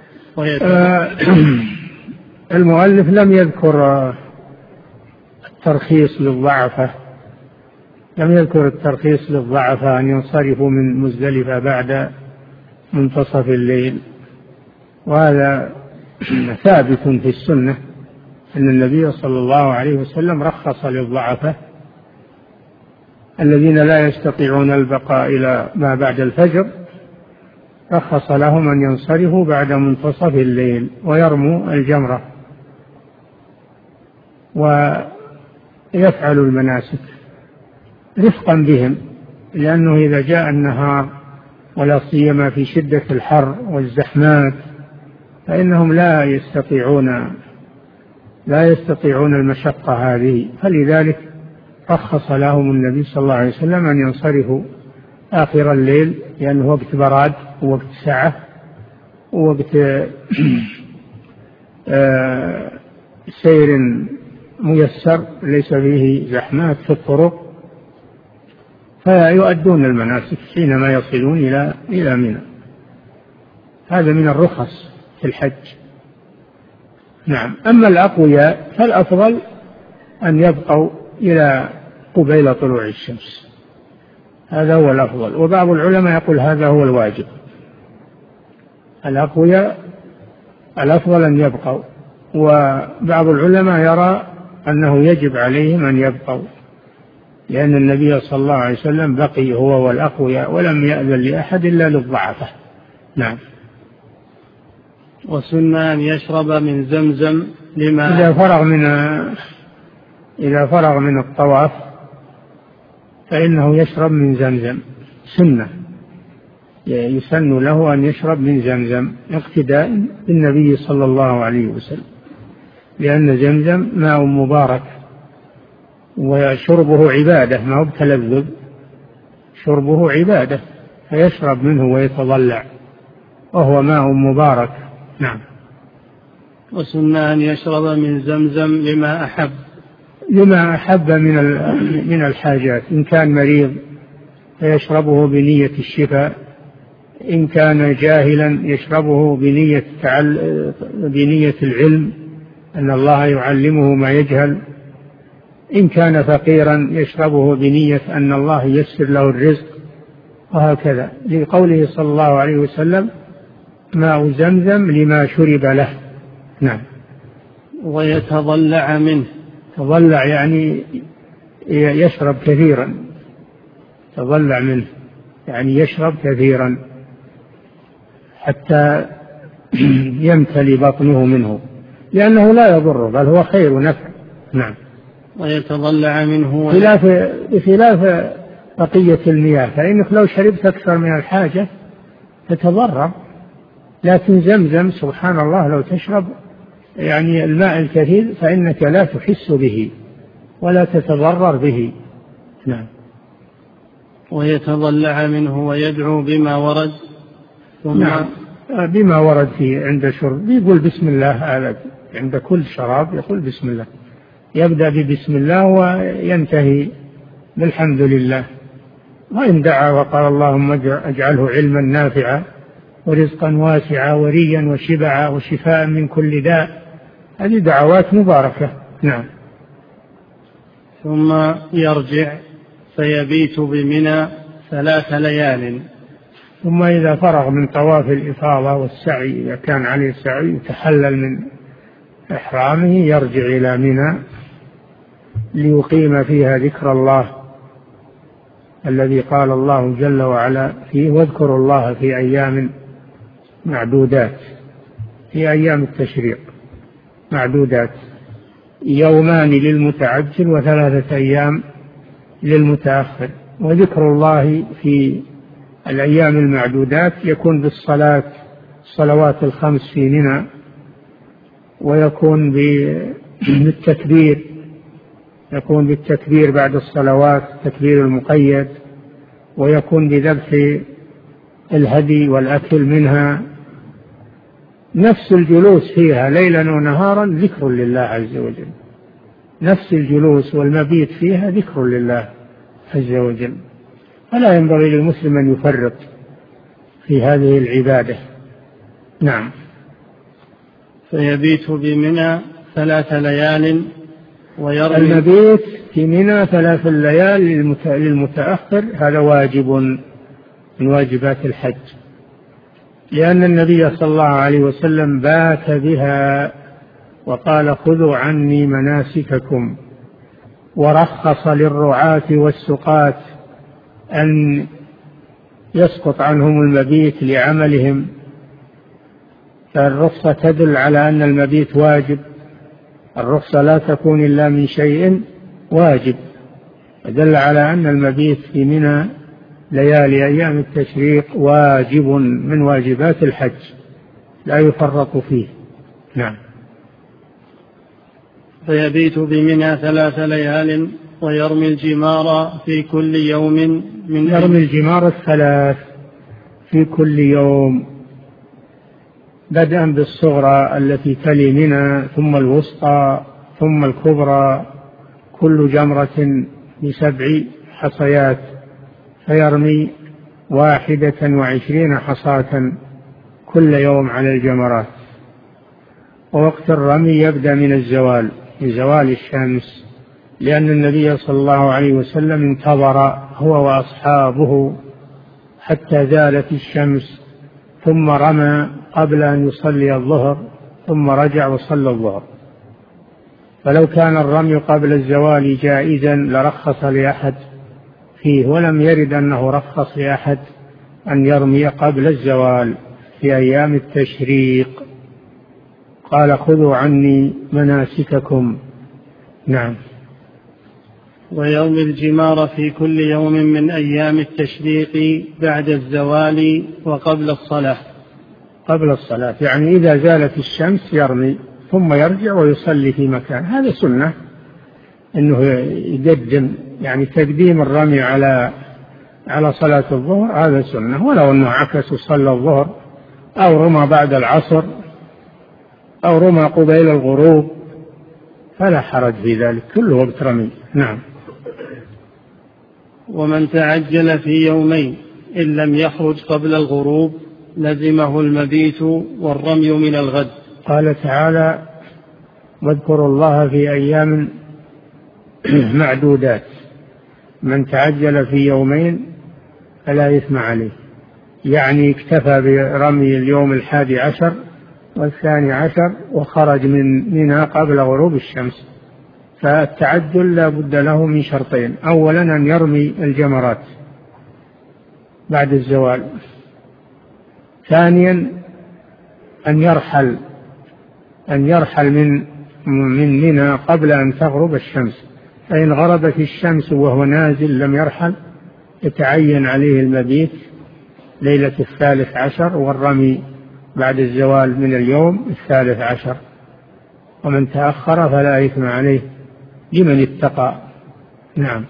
المؤلف لم يذكر الترخيص للضعفة، لم يذكر الترخيص للضعفة أن ينصرفوا من مزدلفة بعد منتصف الليل، وهذا ثابت في السنة أن النبي صلى الله عليه وسلم رخص للضعفة الذين لا يستطيعون البقاء إلى ما بعد الفجر، رخص لهم أن ينصرفوا بعد منتصف الليل ويرموا الجمرة ويفعلوا المناسك رفقا بهم، لأنه إذا جاء النهار ولا سيما في شدة الحر والزحمات فإنهم لا يستطيعون المشقة هذه، فلذلك رخص لهم النبي صلى الله عليه وسلم أن ينصرفوا آخر الليل، لأنه وقت براد ووقت سعة ووقت سير ميسر ليس فيه زحمات في الطرق، فيؤدون المناسك حينما يصلون إلى منى. هذا من الرخص في الحج. نعم. أما الأقوياء فالأفضل أن يبقوا إلى قبيل طلوع الشمس، هذا هو الأفضل، وبعض العلماء يقول هذا هو الواجب. الأقوياء الأفضل أن يبقوا، وبعض العلماء يرى أنه يجب عليهم أن يبقوا، لأن النبي صلى الله عليه وسلم بقي هو والأقوياء ولم يأذن لأحد إلا للضعفة. نعم. وسن أن يشرب من زمزم لما إذا فرغ من الطواف فإنه يشرب من زمزم، سنة يسن له أن يشرب من زمزم اقتداء بالنبي صلى الله عليه وسلم، لأن زمزم ماء مبارك وشربه عبادة، ما هو بتلذذ، شربه عبادة، فيشرب منه ويتضلع وهو ماء مبارك. نعم. وسن أن يشرب من زمزم لما أحب من الحاجات، إن كان مريض فيشربه بنية الشفاء، إن كان جاهلا يشربه بنية العلم أن الله يعلمه ما يجهل، إن كان فقيرا يشربه بنية أن الله ييسر له الرزق، وهكذا، لقوله صلى الله عليه وسلم ماء زمزم لما شرب له. نعم. ويتضلع منه، تضلع يعني يشرب كثيرا، تضلع منه يعني يشرب كثيرا حتى يمتلي بطنه منه، لأنه لا يضره بل هو خير ونفع. نعم. ويتضلع منه بخلاف بقية المياه، فإنك لو شربت أكثر من الحاجة تتضرر، لكن زمزم سبحان الله لو تشرب يعني الماء الكثير فإنك لا تحس به ولا تتضرر به. نعم. ويتضلع منه ويدعو بما ورد. نعم. بما ورد فيه عند شرب يقول بسم الله، هذا عند كل شراب يقول بسم الله، يبدأ ببسم الله وينتهي بالحمد لله، وإن دعا وقال اللهم اجعله علما نافعا ورزقا واسعا وريا وشبعا وشفاء من كل داء، هذه دعوات مباركة. نعم. ثم يرجع فيبيت بمنى 3 ليال. ثم إذا فرغ من طواف الإفاضة والسعي، إذا كان عليه السعي يتحلل من إحرامه، يرجع إلى منى ليقيم فيها ذكر الله الذي قال الله جل وعلا فيه: واذكروا الله في أيام معدودات، في أيام التشريق معدودات، يومان للمتعجل وثلاثة أيام للمتأخر. وذكر الله في الأيام المعدودات يكون بالصلوات الخمس في منى، ويكون بالتكبير، يكون بالتكبير بعد الصلوات، التكبير المقيد، ويكون بذبح الهدي والأكل منها. نفس الجلوس فيها ليلا ونهارا ذكر لله عز وجل، نفس الجلوس والمبيت فيها ذكر لله عز وجل. فلا ينبغي للمسلم أن يفرط في هذه العبادة. نعم. فيبيت بمنى 3 ليال ويرمي. المبيت في منى 3 ليال للمتأخر هذا واجب من واجبات الحج، لأن النبي صلى الله عليه وسلم بات بها وقال: خذوا عني مناسككم. ورخص للرعاة والسقاة أن يسقط عنهم المبيت لعملهم، فالرخصة تدل على أن المبيت واجب، الرخصة لا تكون إلا من شيء واجب، دل على أن المبيت في منى ليالي أيام التشريق واجب من واجبات الحج لا يفرط فيه. نعم. فيبيت بمنى 3 ليال ويرمي الجمار في كل يوم يرمي الجمار 3 في كل يوم، بدءا بالصغرى التي تلي منى، ثم الوسطى، ثم الكبرى، كل جمرة ب7 حصيات، فيرمي 21 حصاة كل يوم على الجمرات. ووقت الرمي يبدأ من الزوال، من زوال الشمس، لأن النبي صلى الله عليه وسلم انتظر هو وأصحابه حتى زالت الشمس، ثم رمى قبل أن يصلي الظهر، ثم رجع وصلى الظهر. فلو كان الرمي قبل الزوال جائزا لرخص لأحد فيه، ولم يرد أنه رخص لأحد أن يرمي قبل الزوال في أيام التشريق. قال: خذوا عني مناسككم. نعم. ويرمي الجمار في كل يوم من أيام التشريق بعد الزوال وقبل الصلاة. قبل الصلاة يعني إذا زالت الشمس يرمي، ثم يرجع ويصلي في مكان. هذا سنة، أنه يقدم يعني تقديم الرمي على صلاة الظهر، هذا سنة. ولو أنه عكس وصلى الظهر أو رمى بعد العصر أو رمى قبيل الغروب فلا حرج في ذلك، كله وقت رمي. نعم. ومن تعجل في يومين إن لم يخرج قبل الغروب لزمه المبيت والرمي من الغد. قال تعالى: واذكروا الله في أيام معدودات، من تعجل في يومين فلا إثم عليه، يعني اكتفى برمي اليوم 11 و12 وخرج من منى قبل غروب الشمس. فالتعجل لا بد له من شرطين: أولا أن يرمي الجمرات بعد الزوال، ثانيا أن يرحل من منى قبل أن تغرب الشمس، فإن غربت الشمس وهو نازل لم يرحل يتعين عليه المبيت ليلة 13 والرمي بعد الزوال من اليوم 13. ومن تأخر فلا إثم عليه لمن اتقى. نعم.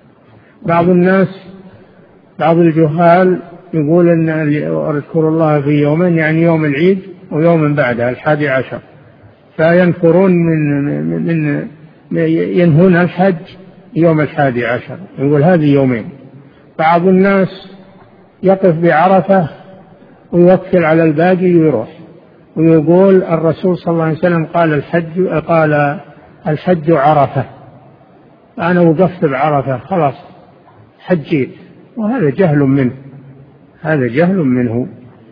بعض الجهال يقول أن اذكر الله في يومين يعني يوم العيد ويوم بعدها 11، فينفرون من ينهون الحج يوم 11، يقول هذه يومين. بعض الناس يقف بعرفة ويوكل على الباقي ويروح، ويقول الرسول صلى الله عليه وسلم قال الحج عرفة، أنا وقفت بعرفة خلاص حجيت. وهذا جهل منه، هذا جهل منه.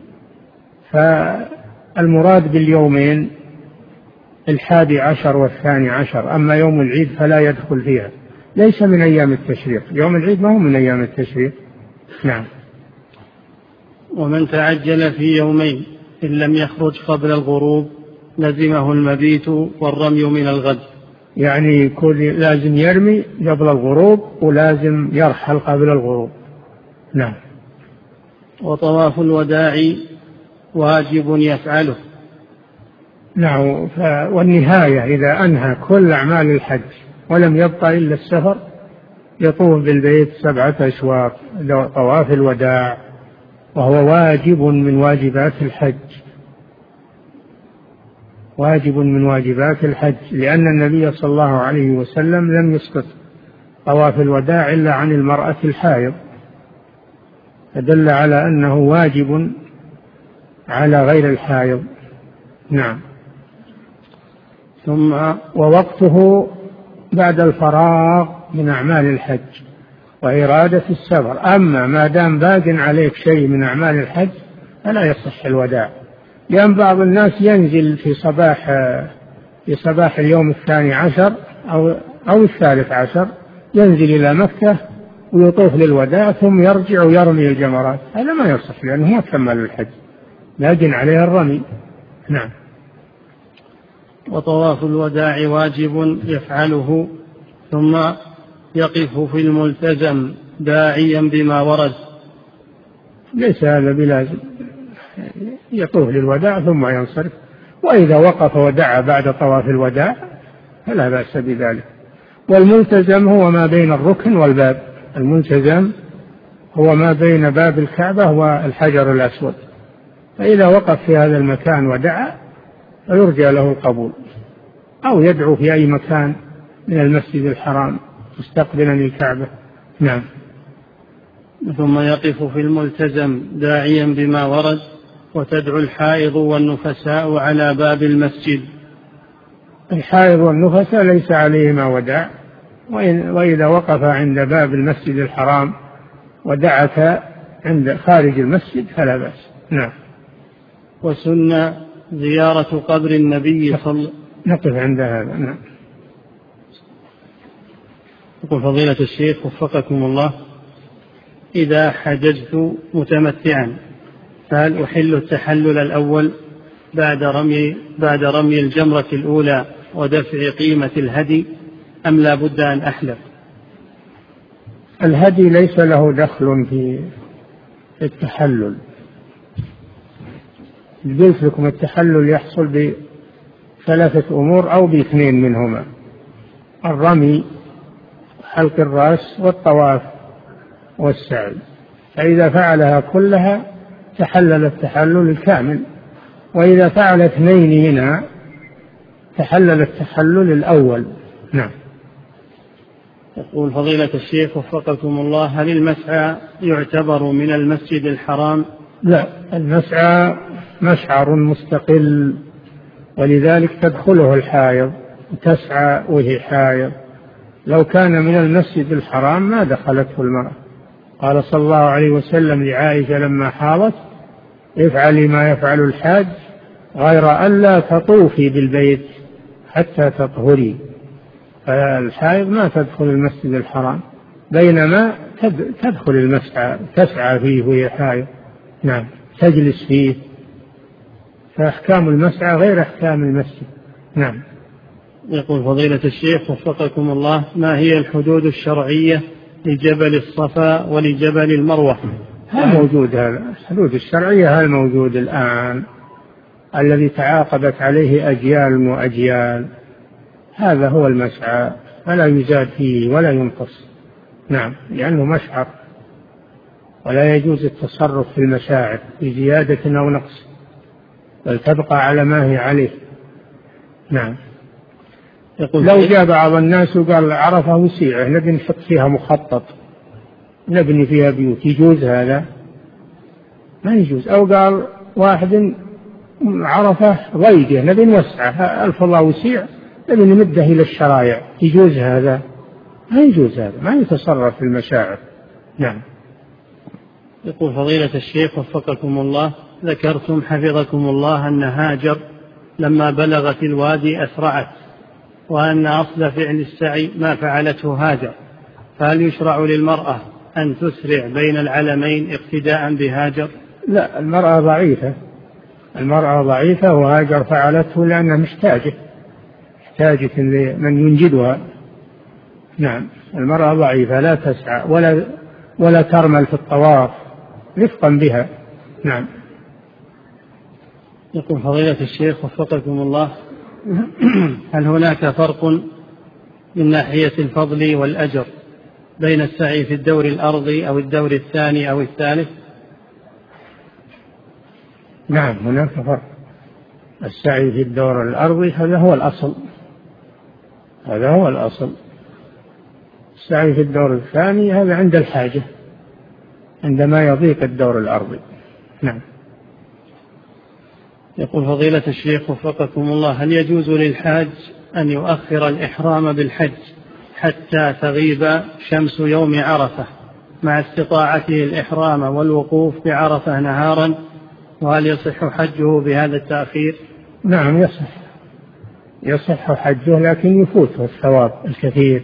فالمراد باليومين 11 و12، أما يوم العيد فلا يدخل فيها، ليس من أيام التشريق، يوم العيد ما هو من أيام التشريق. نعم. ومن تعجل في يومين إن لم يخرج قبل الغروب لزمه المبيت والرمي من الغد، يعني لازم يرمي قبل الغروب ولازم يرحل قبل الغروب. نعم. وطواف الوداع واجب يفعله. نعم. والنهاية إذا أنهى كل أعمال الحج ولم يبقى إلا السفر يطوف بالبيت 7 أشواط طواف الوداع، وهو واجب من واجبات الحج، واجب من واجبات الحج، لأن النبي صلى الله عليه وسلم لم يسقط طواف الوداع إلا عن المرأة الحائض، فدل على أنه واجب على غير الحائض. نعم. ثم ووقته بعد الفراغ من أعمال الحج وإرادة السفر. أما ما دام باق عليك شيء من أعمال الحج فلا يصح الوداع، لأن بعض الناس ينزل في صباح اليوم 12 أو 13 ينزل إلى مكة ويطوف للوداع ثم يرجع ويرمي الجمرات، هذا ما يصح لأنه ما كمل الحج، لكن عليه الرمي. نعم. وطواف الوداع واجب يفعله، ثم يقف في الملتزم داعيا بما ورد. ليس هذا بلازم، يطوف للوداع ثم ينصرف، وإذا وقف ودعا بعد طواف الوداع فلا بأس بذلك. والملتزم هو ما بين الركن والباب، الملتزم هو ما بين باب الكعبة والحجر الأسود، فإذا وقف في هذا المكان ودعا فيرجى له القبول، أو يدعو في أي مكان من المسجد الحرام مستقبلا للكعبة. نعم. ثم يقف في الملتزم داعيا بما ورد، وتدعو الحائض والنفساء على باب المسجد. الحائض والنفساء ليس عليهما وداع، وإذا وقف عند باب المسجد الحرام ودعك عند خارج المسجد فلا بأس. نعم. وسن زيارة قبر النبي نقف عند هذا. نعم. يقول فضيلة الشيخ وفقكم الله: إذا حججت متمتعا فهل أحل التحلل الأول بعد رمي الجمرة الأولى ودفع قيمة الهدي، أم لا بد أن أحلق؟ الهدي ليس له دخل في التحلل. قلت لكم التحلل يحصل ب3 أمور أو ب2 منهما: الرمي، حلق الرأس، والطواف، والسعي. فإذا فعلها كلها تحلل التحلل الكامل، وإذا فعل 2 منها تحلل التحلل الأول. نعم. يقول فضيلة الشيخ وفقكم الله: هل المسعى يعتبر من المسجد الحرام؟ لا، المسعى مشعر مستقل، ولذلك تدخله الحائض وتسعى وهي حائض. لو كان من المسجد الحرام ما دخلته المرأة. قال صلى الله عليه وسلم لعائشة لما حاضت: افعلي ما يفعل الحاج غير ألا تطوفي بالبيت حتى تطهري. فالحائض ما تدخل المسجد الحرام، بينما تدخل المسعى تسعى فيه وهي حائض. نعم، تجلس فيه. فأحكام المسعى غير أحكام المسجد. نعم. يقول فضيلة الشيخ وفقكم الله: ما هي الحدود الشرعية لجبل الصفا ولجبل المروة؟ هل موجود هذا الحدود الشرعية؟ هل موجود الآن الذي تعاقبت عليه أجيال وأجيال؟ هذا هو المسعى، فلا يزاد فيه ولا ينقص. نعم، لأنه مشعر، ولا يجوز التصرف في المشاعر بزيادة أو نقص، بل تبقى على ما هي عليه. نعم. لو جاء بعض الناس وقال عرفة وسيعة نبي نحط فيها مخطط نبني فيها بيوت، يجوز هذا؟ ما يجوز. أو قال واحد عرفة ضيقة نبي نوسعها، الفضاء وسيع نبي نمده إلى الشرائع، يجوز هذا؟ ما يجوز هذا، ما يتصرف في المشاعر. نعم. يقول فضيلة الشيخ وفقكم الله: ذكرتم حفظكم الله أن هاجر لما بلغت الوادي أسرعت، وأن أصل فعل السعي ما فعلته هاجر، فهل يشرع للمرأة أن تسرع بين العلمين اقتداء بهاجر؟ لا، المرأة ضعيفة وهاجر فعلته لأنها محتاجة لمن ينجدها. نعم، المرأة ضعيفة لا تسعى ولا ترمل في الطواف رفقا بها. نعم. يقول فضيلة الشيخ وفقكم الله، هل هناك فرق من ناحية الفضل والأجر بين السعي في الدور الأرضي أو الدور الثاني أو الثالث؟ نعم، هناك فرق. السعي في الدور الأرضي هذا هو الأصل. السعي في الدور الثاني هذا عند الحاجة، عندما يضيق الدور الأرضي. نعم. يقول فضيلة الشيخ وفقكم الله، هل يجوز للحاج أن يؤخر الإحرام بالحج حتى تغيب شمس يوم عرفة مع استطاعته الإحرام والوقوف بعرفة نهارا، وهل يصح حجه بهذا التأخير؟ نعم، يصح حجه، لكن يفوته الثواب الكثير،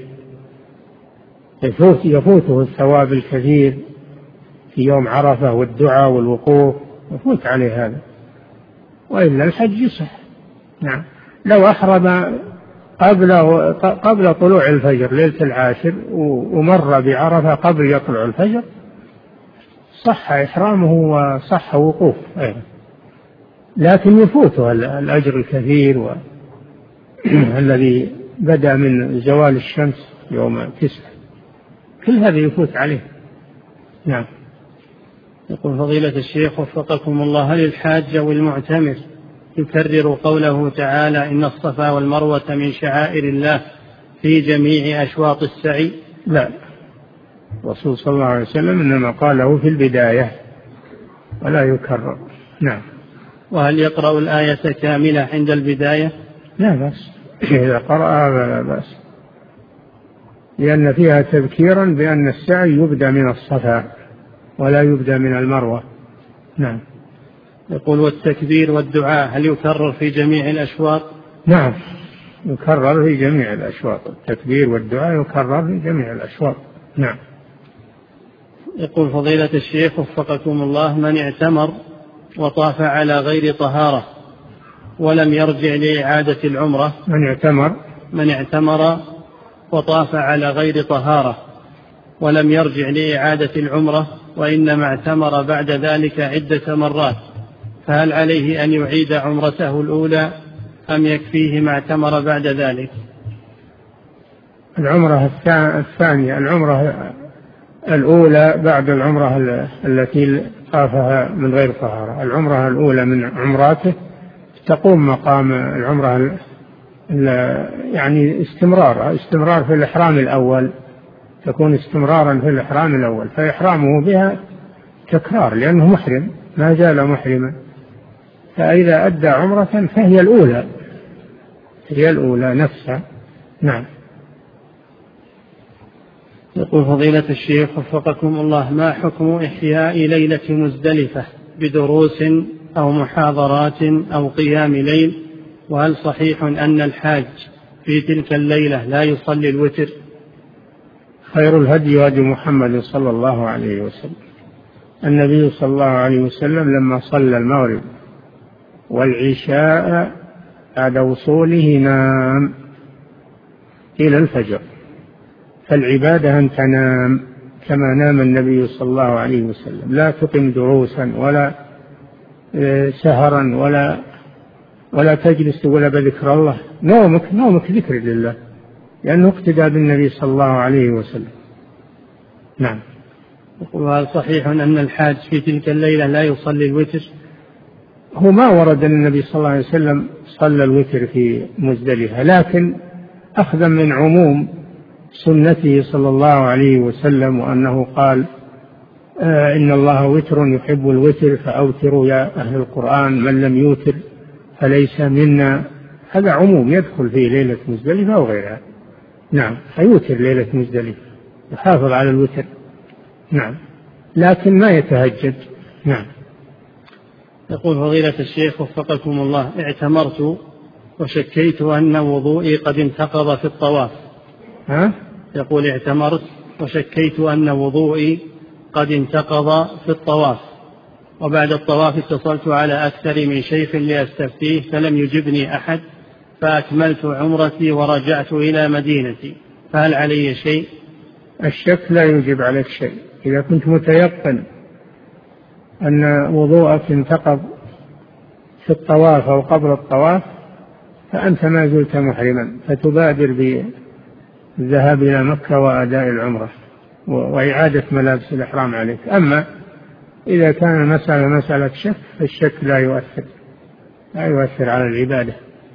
يفوته الثواب الكثير في يوم عرفة والدعاء والوقوف، يفوت عليه هذا، وإلا الحج يصح. نعم، لو أحرم قبل طلوع الفجر ليلة العاشر ومر بعرفة قبل يطلع الفجر صح إحرامه وصح وقوفه، لكن يفوته الأجر الكثير الذي بدأ من زوال الشمس يوم 9، كل هذا يفوت عليه. نعم. يقول فضيلة الشيخ وفقكم الله، هل الحاج والمعتمر يكرر قوله تعالى إن الصفا والمروة من شعائر الله في جميع أشواط السعي؟ لا، الرسول صلى الله عليه وسلم إنما قاله في البداية ولا يكرر. نعم. وهل يقرأ الآية كاملة عند البداية؟ لا بأس، إذا قرأها لا بأس، لأن فيها تذكيرا بأن السعي يبدأ من الصفا ولا يبدأ من المروة. نعم. يقول والتكبير والدعاء هل يكرر في جميع الأشواط؟ نعم، يكرر في جميع الأشواط، التكبير والدعاء يكرر في جميع الأشواط. نعم. يقول فضيلة الشيخ وفقكم الله، من اعتمر وطاف على غير طهارة ولم يرجع لإعادة العمرة، من اعتمر وطاف على غير طهارة ولم يرجع لإعادة العمرة وإنما اعتمر بعد ذلك عدة مرات، فهل عليه أن يعيد عمرته الأولى أم يكفيه ما اعتمر بعد ذلك؟ العمرة الثانية، العمرة الأولى بعد العمرة التي طافها من غير طهارة، العمرة الأولى من عمراته تقوم مقام العمرة، يعني استمرار في الإحرام الأول، تكون استمرارا في الإحرام الأول، فإحرامه بها تكرار لأنه محرم ما زال محرما، فإذا أدى عمرة فهي الأولى نفسها. نعم. يقول فضيلة الشيخ وفقكم الله، ما حكم إحياء ليلة مزدلفة بدروس أو محاضرات أو قيام ليل، وهل صحيح أن الحاج في تلك الليلة لا يصلي الوتر؟ خير الهدي هدي محمد صلى الله عليه وسلم. النبي صلى الله عليه وسلم لما صلى المغرب والعشاء بعد وصوله نام إلى الفجر، فالعبادة أن تنام كما نام النبي صلى الله عليه وسلم، لا تقم دروسا ولا سهرا ولا تجلس ولا بذكر الله، نومك ذكر لله، لأنه اقتدى بالنبي صلى الله عليه وسلم. نعم. وهل صحيح أن الحاج في تلك الليلة لا يصلي الوتر؟ هو ما ورد أن النبي صلى الله عليه وسلم صلى الوتر في مزدلفة، لكن أخذا من عموم سنته صلى الله عليه وسلم، وأنه قال إن الله وتر يحب الوتر فأوتروا يا أهل القرآن، من لم يوتر فليس منا، هذا عموم يدخل في ليلة مزدلفة وغيرها. نعم، فيوتر ليلة مزدلفة، يحافظ على الوتر. نعم، لكن ما يتهجد. نعم. يقول فضيلة الشيخ وفقكم الله، اعتمرت وشكيت أن وضوئي قد انتقض في الطواف. يقول اعتمرت وشكيت أن وضوئي قد انتقض في الطواف، وبعد الطواف اتصلت على أكثر من شيخ لأستفتيه فلم يجبني أحد، فأكملت عمرتي ورجعت إلى مدينتي، فهل علي شيء؟ الشك لا يجب عليك شيء. إذا كنت متيقن أن وضوءك انتقض في الطواف أو قبل الطواف فأنت ما زلت محرما، فتبادر بالذهاب إلى مكة وأداء العمرة وإعادة ملابس الإحرام عليك. أما إذا كان مسألة شك فالشك لا يؤثر على العبادة.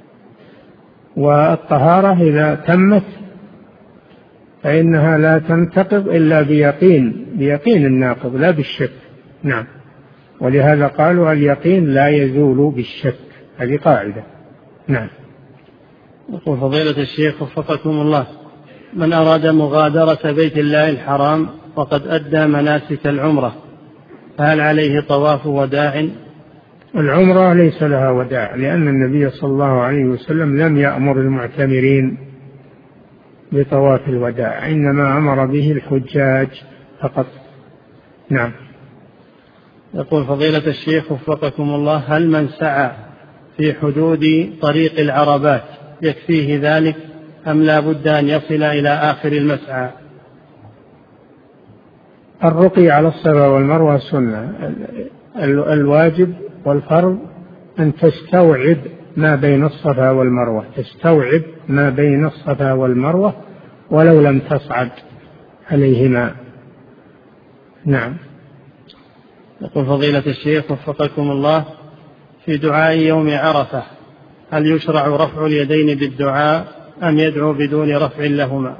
والطهارة إذا تمت فإنها لا تنتقض إلا بيقين الناقض لا بالشك. نعم، ولهذا قالوا اليقين لا يزول بالشك، هذه قاعدة. نعم. يقول فضيلة الشيخ وفقكم الله، من أراد مغادرة بيت الله الحرام وقد أدى مناسك العمرة فهل عليه طواف وداع؟ العمرة ليس لها وداع، لأن النبي صلى الله عليه وسلم لم يأمر المعتمرين بطواف الوداع، إنما أمر به الحجاج فقط. نعم. يقول فضيلة الشيخ وفقكم الله، هل من سعى في حدود طريق العربات يكفيه ذلك أم لا بد أن يصل إلى آخر المسعى؟ الرقي على الصفا والمروة سنة، الواجب والفرض أن تستوعب ما بين الصفا والمروة، تستوعب ما بين الصفا والمروة ولو لم تصعد عليهما. نعم. يقول فضيلة الشيخ وفقكم الله، في دعاء يوم عرفة هل يشرع رفع اليدين بالدعاء أم يدعو بدون رفع لهما؟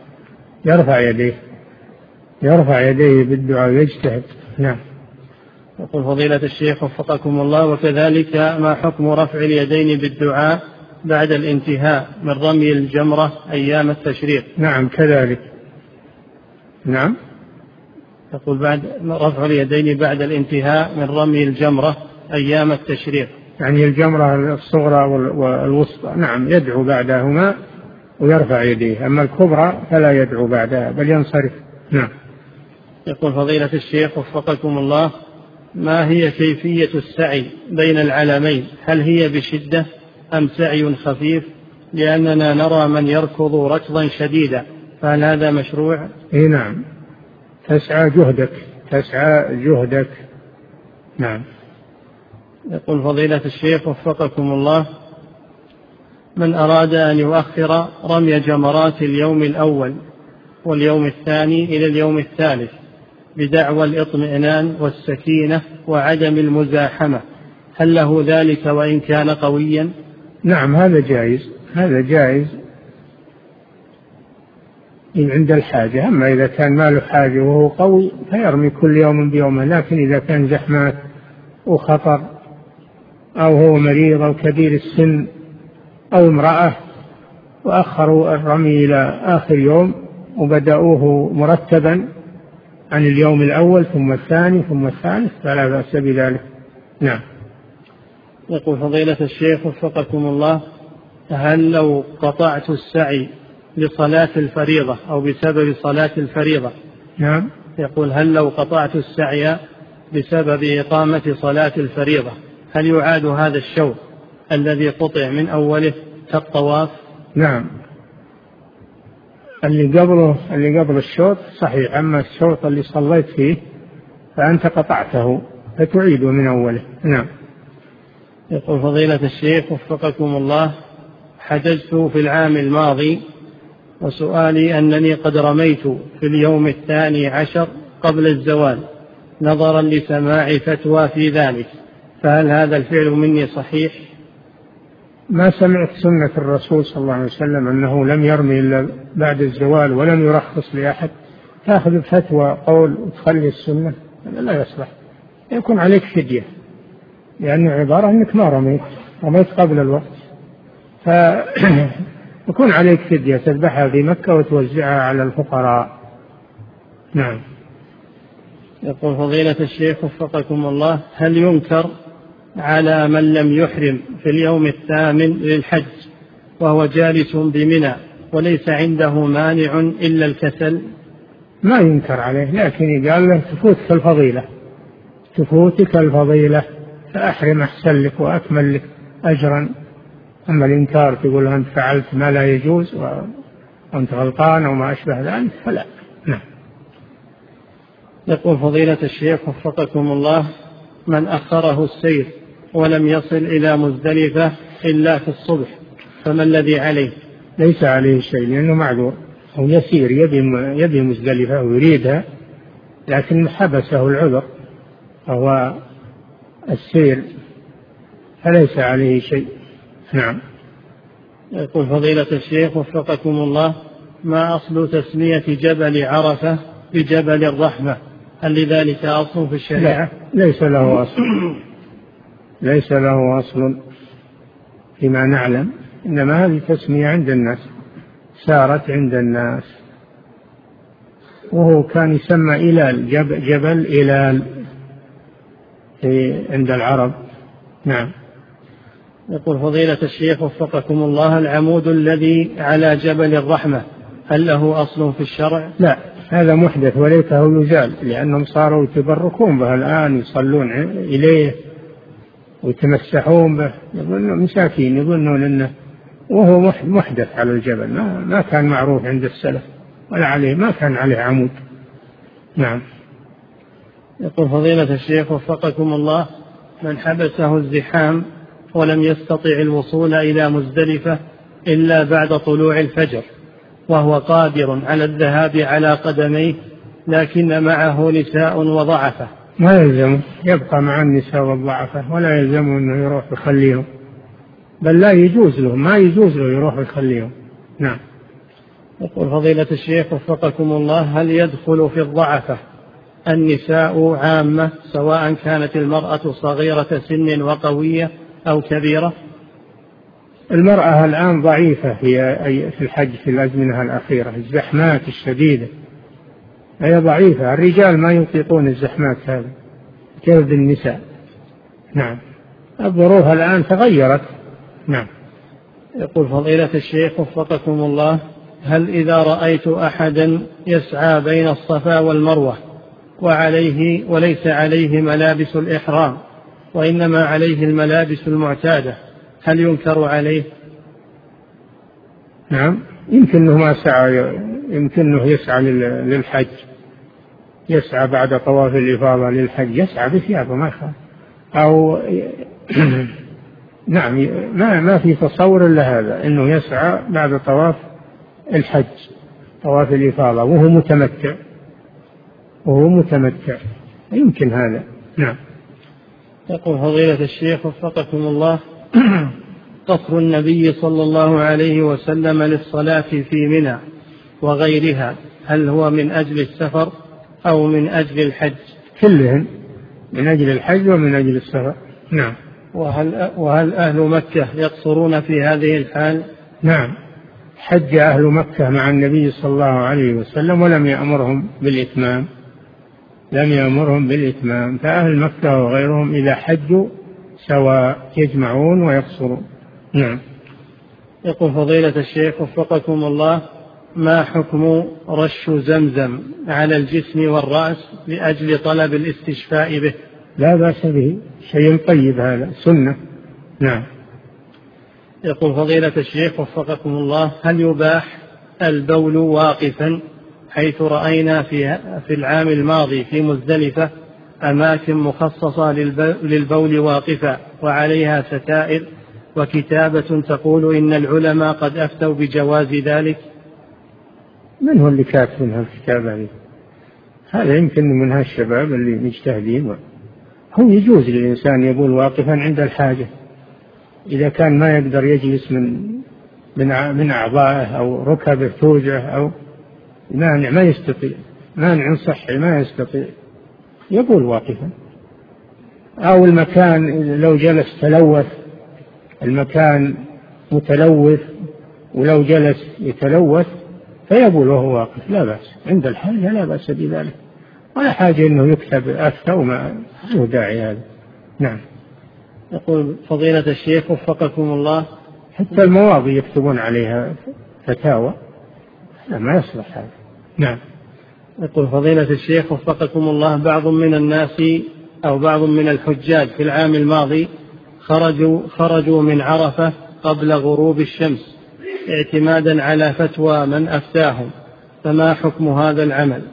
يرفع يديه بالدعاء ويجتهد. نعم. يقول فضيلة الشيخ وفقكم الله، وكذلك ما حكم رفع اليدين بالدعاء بعد الانتهاء من رمي الجمرة أيام التشريق؟ نعم كذلك. نعم. يقول بعد رفع اليدين بعد الانتهاء من رمي الجمرة أيام التشريق، يعني الجمرة الصغرى والوسطى. نعم، يدعو بعدهما ويرفع يديه، أما الكبرى فلا يدعو بعدها بل ينصرف. نعم. يقول فضيلة الشيخ وفقكم الله، ما هي كيفية السعي بين العلمين؟ هل هي بشدة أم سعي خفيف؟ لأننا نرى من يركض ركضا شديدا، فهل هذا مشروع؟ نعم، تسعى جهدك. نعم. يقول فضيلة الشيخ وفقكم الله، من أراد أن يؤخر رمي جمرات اليوم الأول واليوم الثاني إلى اليوم الثالث بدعوى الإطمئنان والسكينة وعدم المزاحمة، هل له ذلك وإن كان قويا؟ نعم، هذا جائز إن عند الحاجة. أما إذا كان ما له حاجة وهو قوي فيرمي كل يوم بيومه، لكن إذا كان زحمات وخطر أو هو مريض أو كبير السن أو امرأة وأخروا الرمي إلى آخر يوم وبدأوه مرتبا عن اليوم الأول ثم الثاني ثم الثالث فلا بأس بذلك. نعم. يقول فضيلة الشيخ وفقكم الله، هل لو قطعت السعي لصلاة الفريضة أو بسبب صلاة الفريضة؟ نعم. يقول هل لو قطعت السعي بسبب إقامة صلاة الفريضة هل يعاد هذا الشوط الذي قطع من أوله كالطواف؟ نعم، اللي قبل الشوط صحيح، أما الشوط اللي صليت فيه فأنت قطعته فتعيده من أوله. نعم. يقول فضيلة الشيخ وفقكم الله، حججت في العام الماضي وسؤالي أنني قد رميت في اليوم 12 قبل الزوال نظرا لسماع فتوى في ذلك، فهل هذا الفعل مني صحيح؟ ما سمعت سنة الرسول صلى الله عليه وسلم أنه لم يرمي إلا بعد الزوال ولم يرخص لأحد، تأخذ فتوى قول وتخلي السنة، لا يصلح. يكون عليك فدية، لأنه عبارة أنك ما رميت قبل الوقت، فيكون عليك فدية تذبحها في مكة وتوزعها على الفقراء. نعم. يقول فضيلة الشيخ وفقكم الله، هل ينكر على من لم يحرم في اليوم 8 للحج وهو جالس بمنى وليس عنده مانع إلا الكسل؟ ما ينكر عليه، لكن قال له تفوتك الفضيلة، تفوتك الفضيلة، فأحرم أحسن لك وأكمل لك أجرا. أما الإنكار تقول أنت فعلت ما لا يجوز وأنت غلطان أو ما أشبه ذلك فلا. نعم. يقول فضيلة الشيخ وفقكم الله: من أخره السير ولم يصل إلى مزدلفة إلا في الصبح فما الذي عليه؟ ليس عليه شيء لأنه معذور، هو يسير يبي مزدلفة ويريدها لكن حبسه العذر وهو السير، فليس عليه شيء. نعم. يقول فضيلة الشيخ وفقكم الله: ما أصل تسمية جبل عرفة بجبل الرحمة؟ هل لذلك أصل في الشريعة؟ لا، ليس له أصل، ليس له أصل فيما نعلم، إنما هذه تسمية عند الناس، سارت عند الناس، وهو كان يسمى إلال، جبل إلال عند العرب. نعم. يقول فضيلة الشيخ وفقكم الله: العمود الذي على جبل الرحمة هل له أصل في الشرع؟ لا، هذا محدث وليته يزال، لأنهم صاروا يتبركون به الآن، يصلون إليه ويتمسحون به، يظنون مساكين، يظنون أنه، وهو محدث على الجبل، ما كان معروف عند السلف ولا عليه، ما كان عليه عمود. نعم. يقول فضيلة الشيخ وفقكم الله: من حبسه الزحام ولم يستطع الوصول إلى مزدلفة إلا بعد طلوع الفجر وهو قادر على الذهاب على قدميه لكن معه نساء وضعفة، ما يلزم يبقى مع النساء والضعفة، ولا يلزم أنه يروح يخليهم، بل لا يجوز له، ما يجوز له يروح يخليهم. نعم. يقول فضيلة الشيخ وفقكم الله: هل يدخل في الضعفة النساء عامة سواء كانت المرأة صغيرة سن وقوية أو كبيرة؟ المرأة الآن ضعيفة في الحج في الأزمنة الأخيرة، الزحمات الشديدة هي ضعيفة، الرجال ما يطيقون الزحمات هذه كيف بالنساء. نعم. الظروف الآن تغيرت. نعم. يقول فضيلة الشيخ وفقكم الله: هل إذا رأيت أحدا يسعى بين الصفا والمروة وليس عليه ملابس الإحرام وإنما عليه الملابس المعتادة هل ينكر عليه؟ نعم، يمكنه ما سعى، يمكنه يسعى للحج، يسعى بعد طواف الإفاضة للحج، يسعى بثيابه ما يخاف، أو نعم، ما في تصور إلا هذا، إنه يسعى بعد طواف الحج، طواف الإفاضة، وهو متمتع يمكن هذا. نعم. يقول فضيلة الشيخ وفقكم الله: قصر النبي صلى الله عليه وسلم للصلاة في منى وغيرها هل هو من أجل السفر أو من أجل الحج؟ كلهم من أجل الحج ومن أجل السفر. نعم. وهل أهل مكة يقصرون في هذه الحال؟ نعم، حج أهل مكة مع النبي صلى الله عليه وسلم ولم يأمرهم بالإتمام، لم يأمرهم بالإتمام، فأهل مكة وغيرهم إذا حجوا سواء يجمعون ويقصرون. نعم. يقول فضيلة الشيخ وفقكم الله: ما حكم رش زمزم على الجسم والرأس لأجل طلب الاستشفاء به؟ لا بأس به، شيء طيب، هذا سنة. نعم. يقول فضيلة الشيخ وفقكم الله: هل يباح البول واقفا، حيث رأينا في العام الماضي في مزدلفة أماكن مخصصة للبول واقفا وعليها ستائر وكتابة تقول إن العلماء قد أفتوا بجواز ذلك؟ من هو اللي كاتب منها الكتابة هذه؟ هذا يمكن من هالشباب اللي مجتهدين. هو يجوز للإنسان يبول واقفا عند الحاجة، إذا كان ما يقدر يجلس من أعضائه أو ركبه توجع أو مانع ما يستطيع، مانع صحي ما يستطيع، يبول واقفا. أو المكان لو جلس تلوث، المكان متلوث ولو جلس يتلوث فيبول وهو واقف، لا بأس عند الحاجة، لا بأس بذلك، ولا حاجة أنه يكتب أفتى وما له داعي هذا. نعم. يقول فضيلة الشيخ وفقكم الله: حتى المواضي يكتبون عليها فتاوى، لا ما يصلح هذا. نعم. يقول فضيلة الشيخ وفقكم الله، بعض من الناس أو بعض من الحجاج في العام الماضي خرجوا من عرفة قبل غروب الشمس اعتمادا على فتوى من أفتاهم، فما حكم هذا العمل؟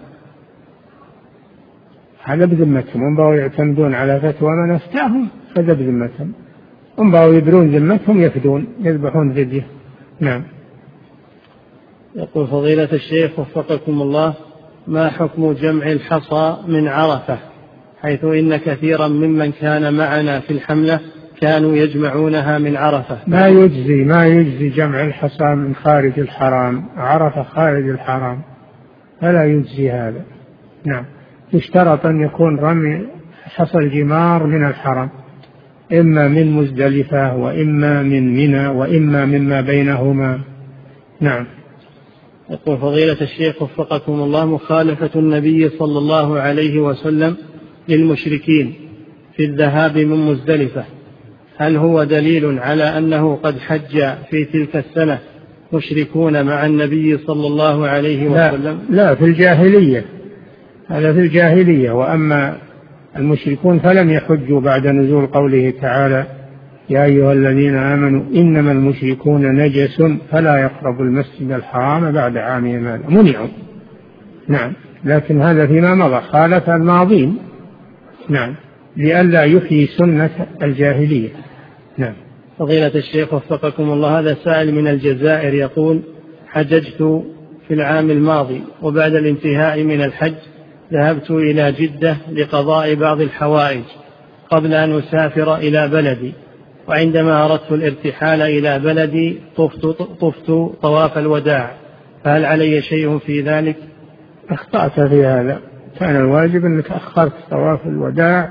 هذا بذمتهم، هم بقوا يعتمدون على فتوى من أفتاهم، هذا بذمتهم، هم بقوا يبرون ذمتهم يفدون يذبحون فدية. نعم. يقول فضيلة الشيخ وفقكم الله، ما حكم جمع الحصى من عرفة، حيث إن كثيرا ممن كان معنا في الحملة كانوا يجمعونها من عرفة؟ ما يجزي جمع الحصى من خارج الحرام، عرفة خارج الحرام فلا يجزي هذا. نعم. يشترط أن يكون رمي حصى الجمار من الحرم، إما من مزدلفة وإما من منى وإما مما بينهما. نعم. يقول فضيلة الشيخ وفقكم الله، مخالفة النبي صلى الله عليه وسلم للمشركين في الذهاب من مزدلفة، هل هو دليل على أنه قد حج في تلك السنة مشركون مع النبي صلى الله عليه وسلم؟ لا، في الجاهلية، هذا في الجاهلية. وأما المشركون فلم يحجوا بعد نزول قوله تعالى يا أيها الذين آمنوا إنما المشركون نجس فلا يقربوا المسجد الحرام بعد عامهم هذا، منعوا. نعم. لكن هذا فيما مضى، خالف الماضين. نعم. لئلا يحيي سنة الجاهلية. نعم. فضيلة الشيخ وفقكم الله، هذا سائل من الجزائر يقول حججت في العام الماضي وبعد الانتهاء من الحج ذهبت إلى جدة لقضاء بعض الحوائج قبل أن أسافر إلى بلدي، وعندما أردت الارتحال إلى بلدي طفت طواف الوداع، فهل علي شيء في ذلك؟ أخطأت في هذا، كان الواجب أنك أخرت طواف الوداع.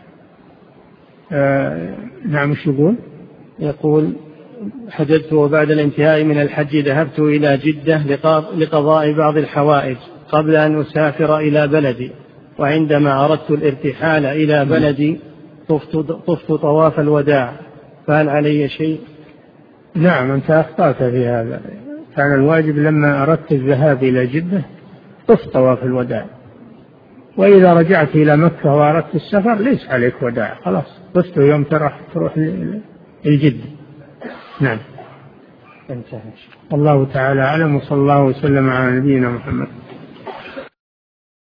نعم. ايش يقول حججت وبعد الانتهاء من الحج ذهبت إلى جدة لقضاء بعض الحوائج قبل أن أسافر إلى بلدي، وعندما أردت الارتحال إلى بلدي طفت طواف الوداع، فهل علي شيء؟ نعم. أنت أخطأت في هذا، كان الواجب لما أردت الذهاب إلى جدة طف طواف الوداع، وإذا رجعت إلى مكة وأردت السفر ليس عليك وداع، خلاص طفت يوم تروح الجدة. نعم. انتهى. الله تعالى أعلم، وصلى الله وسلم على نبينا محمد.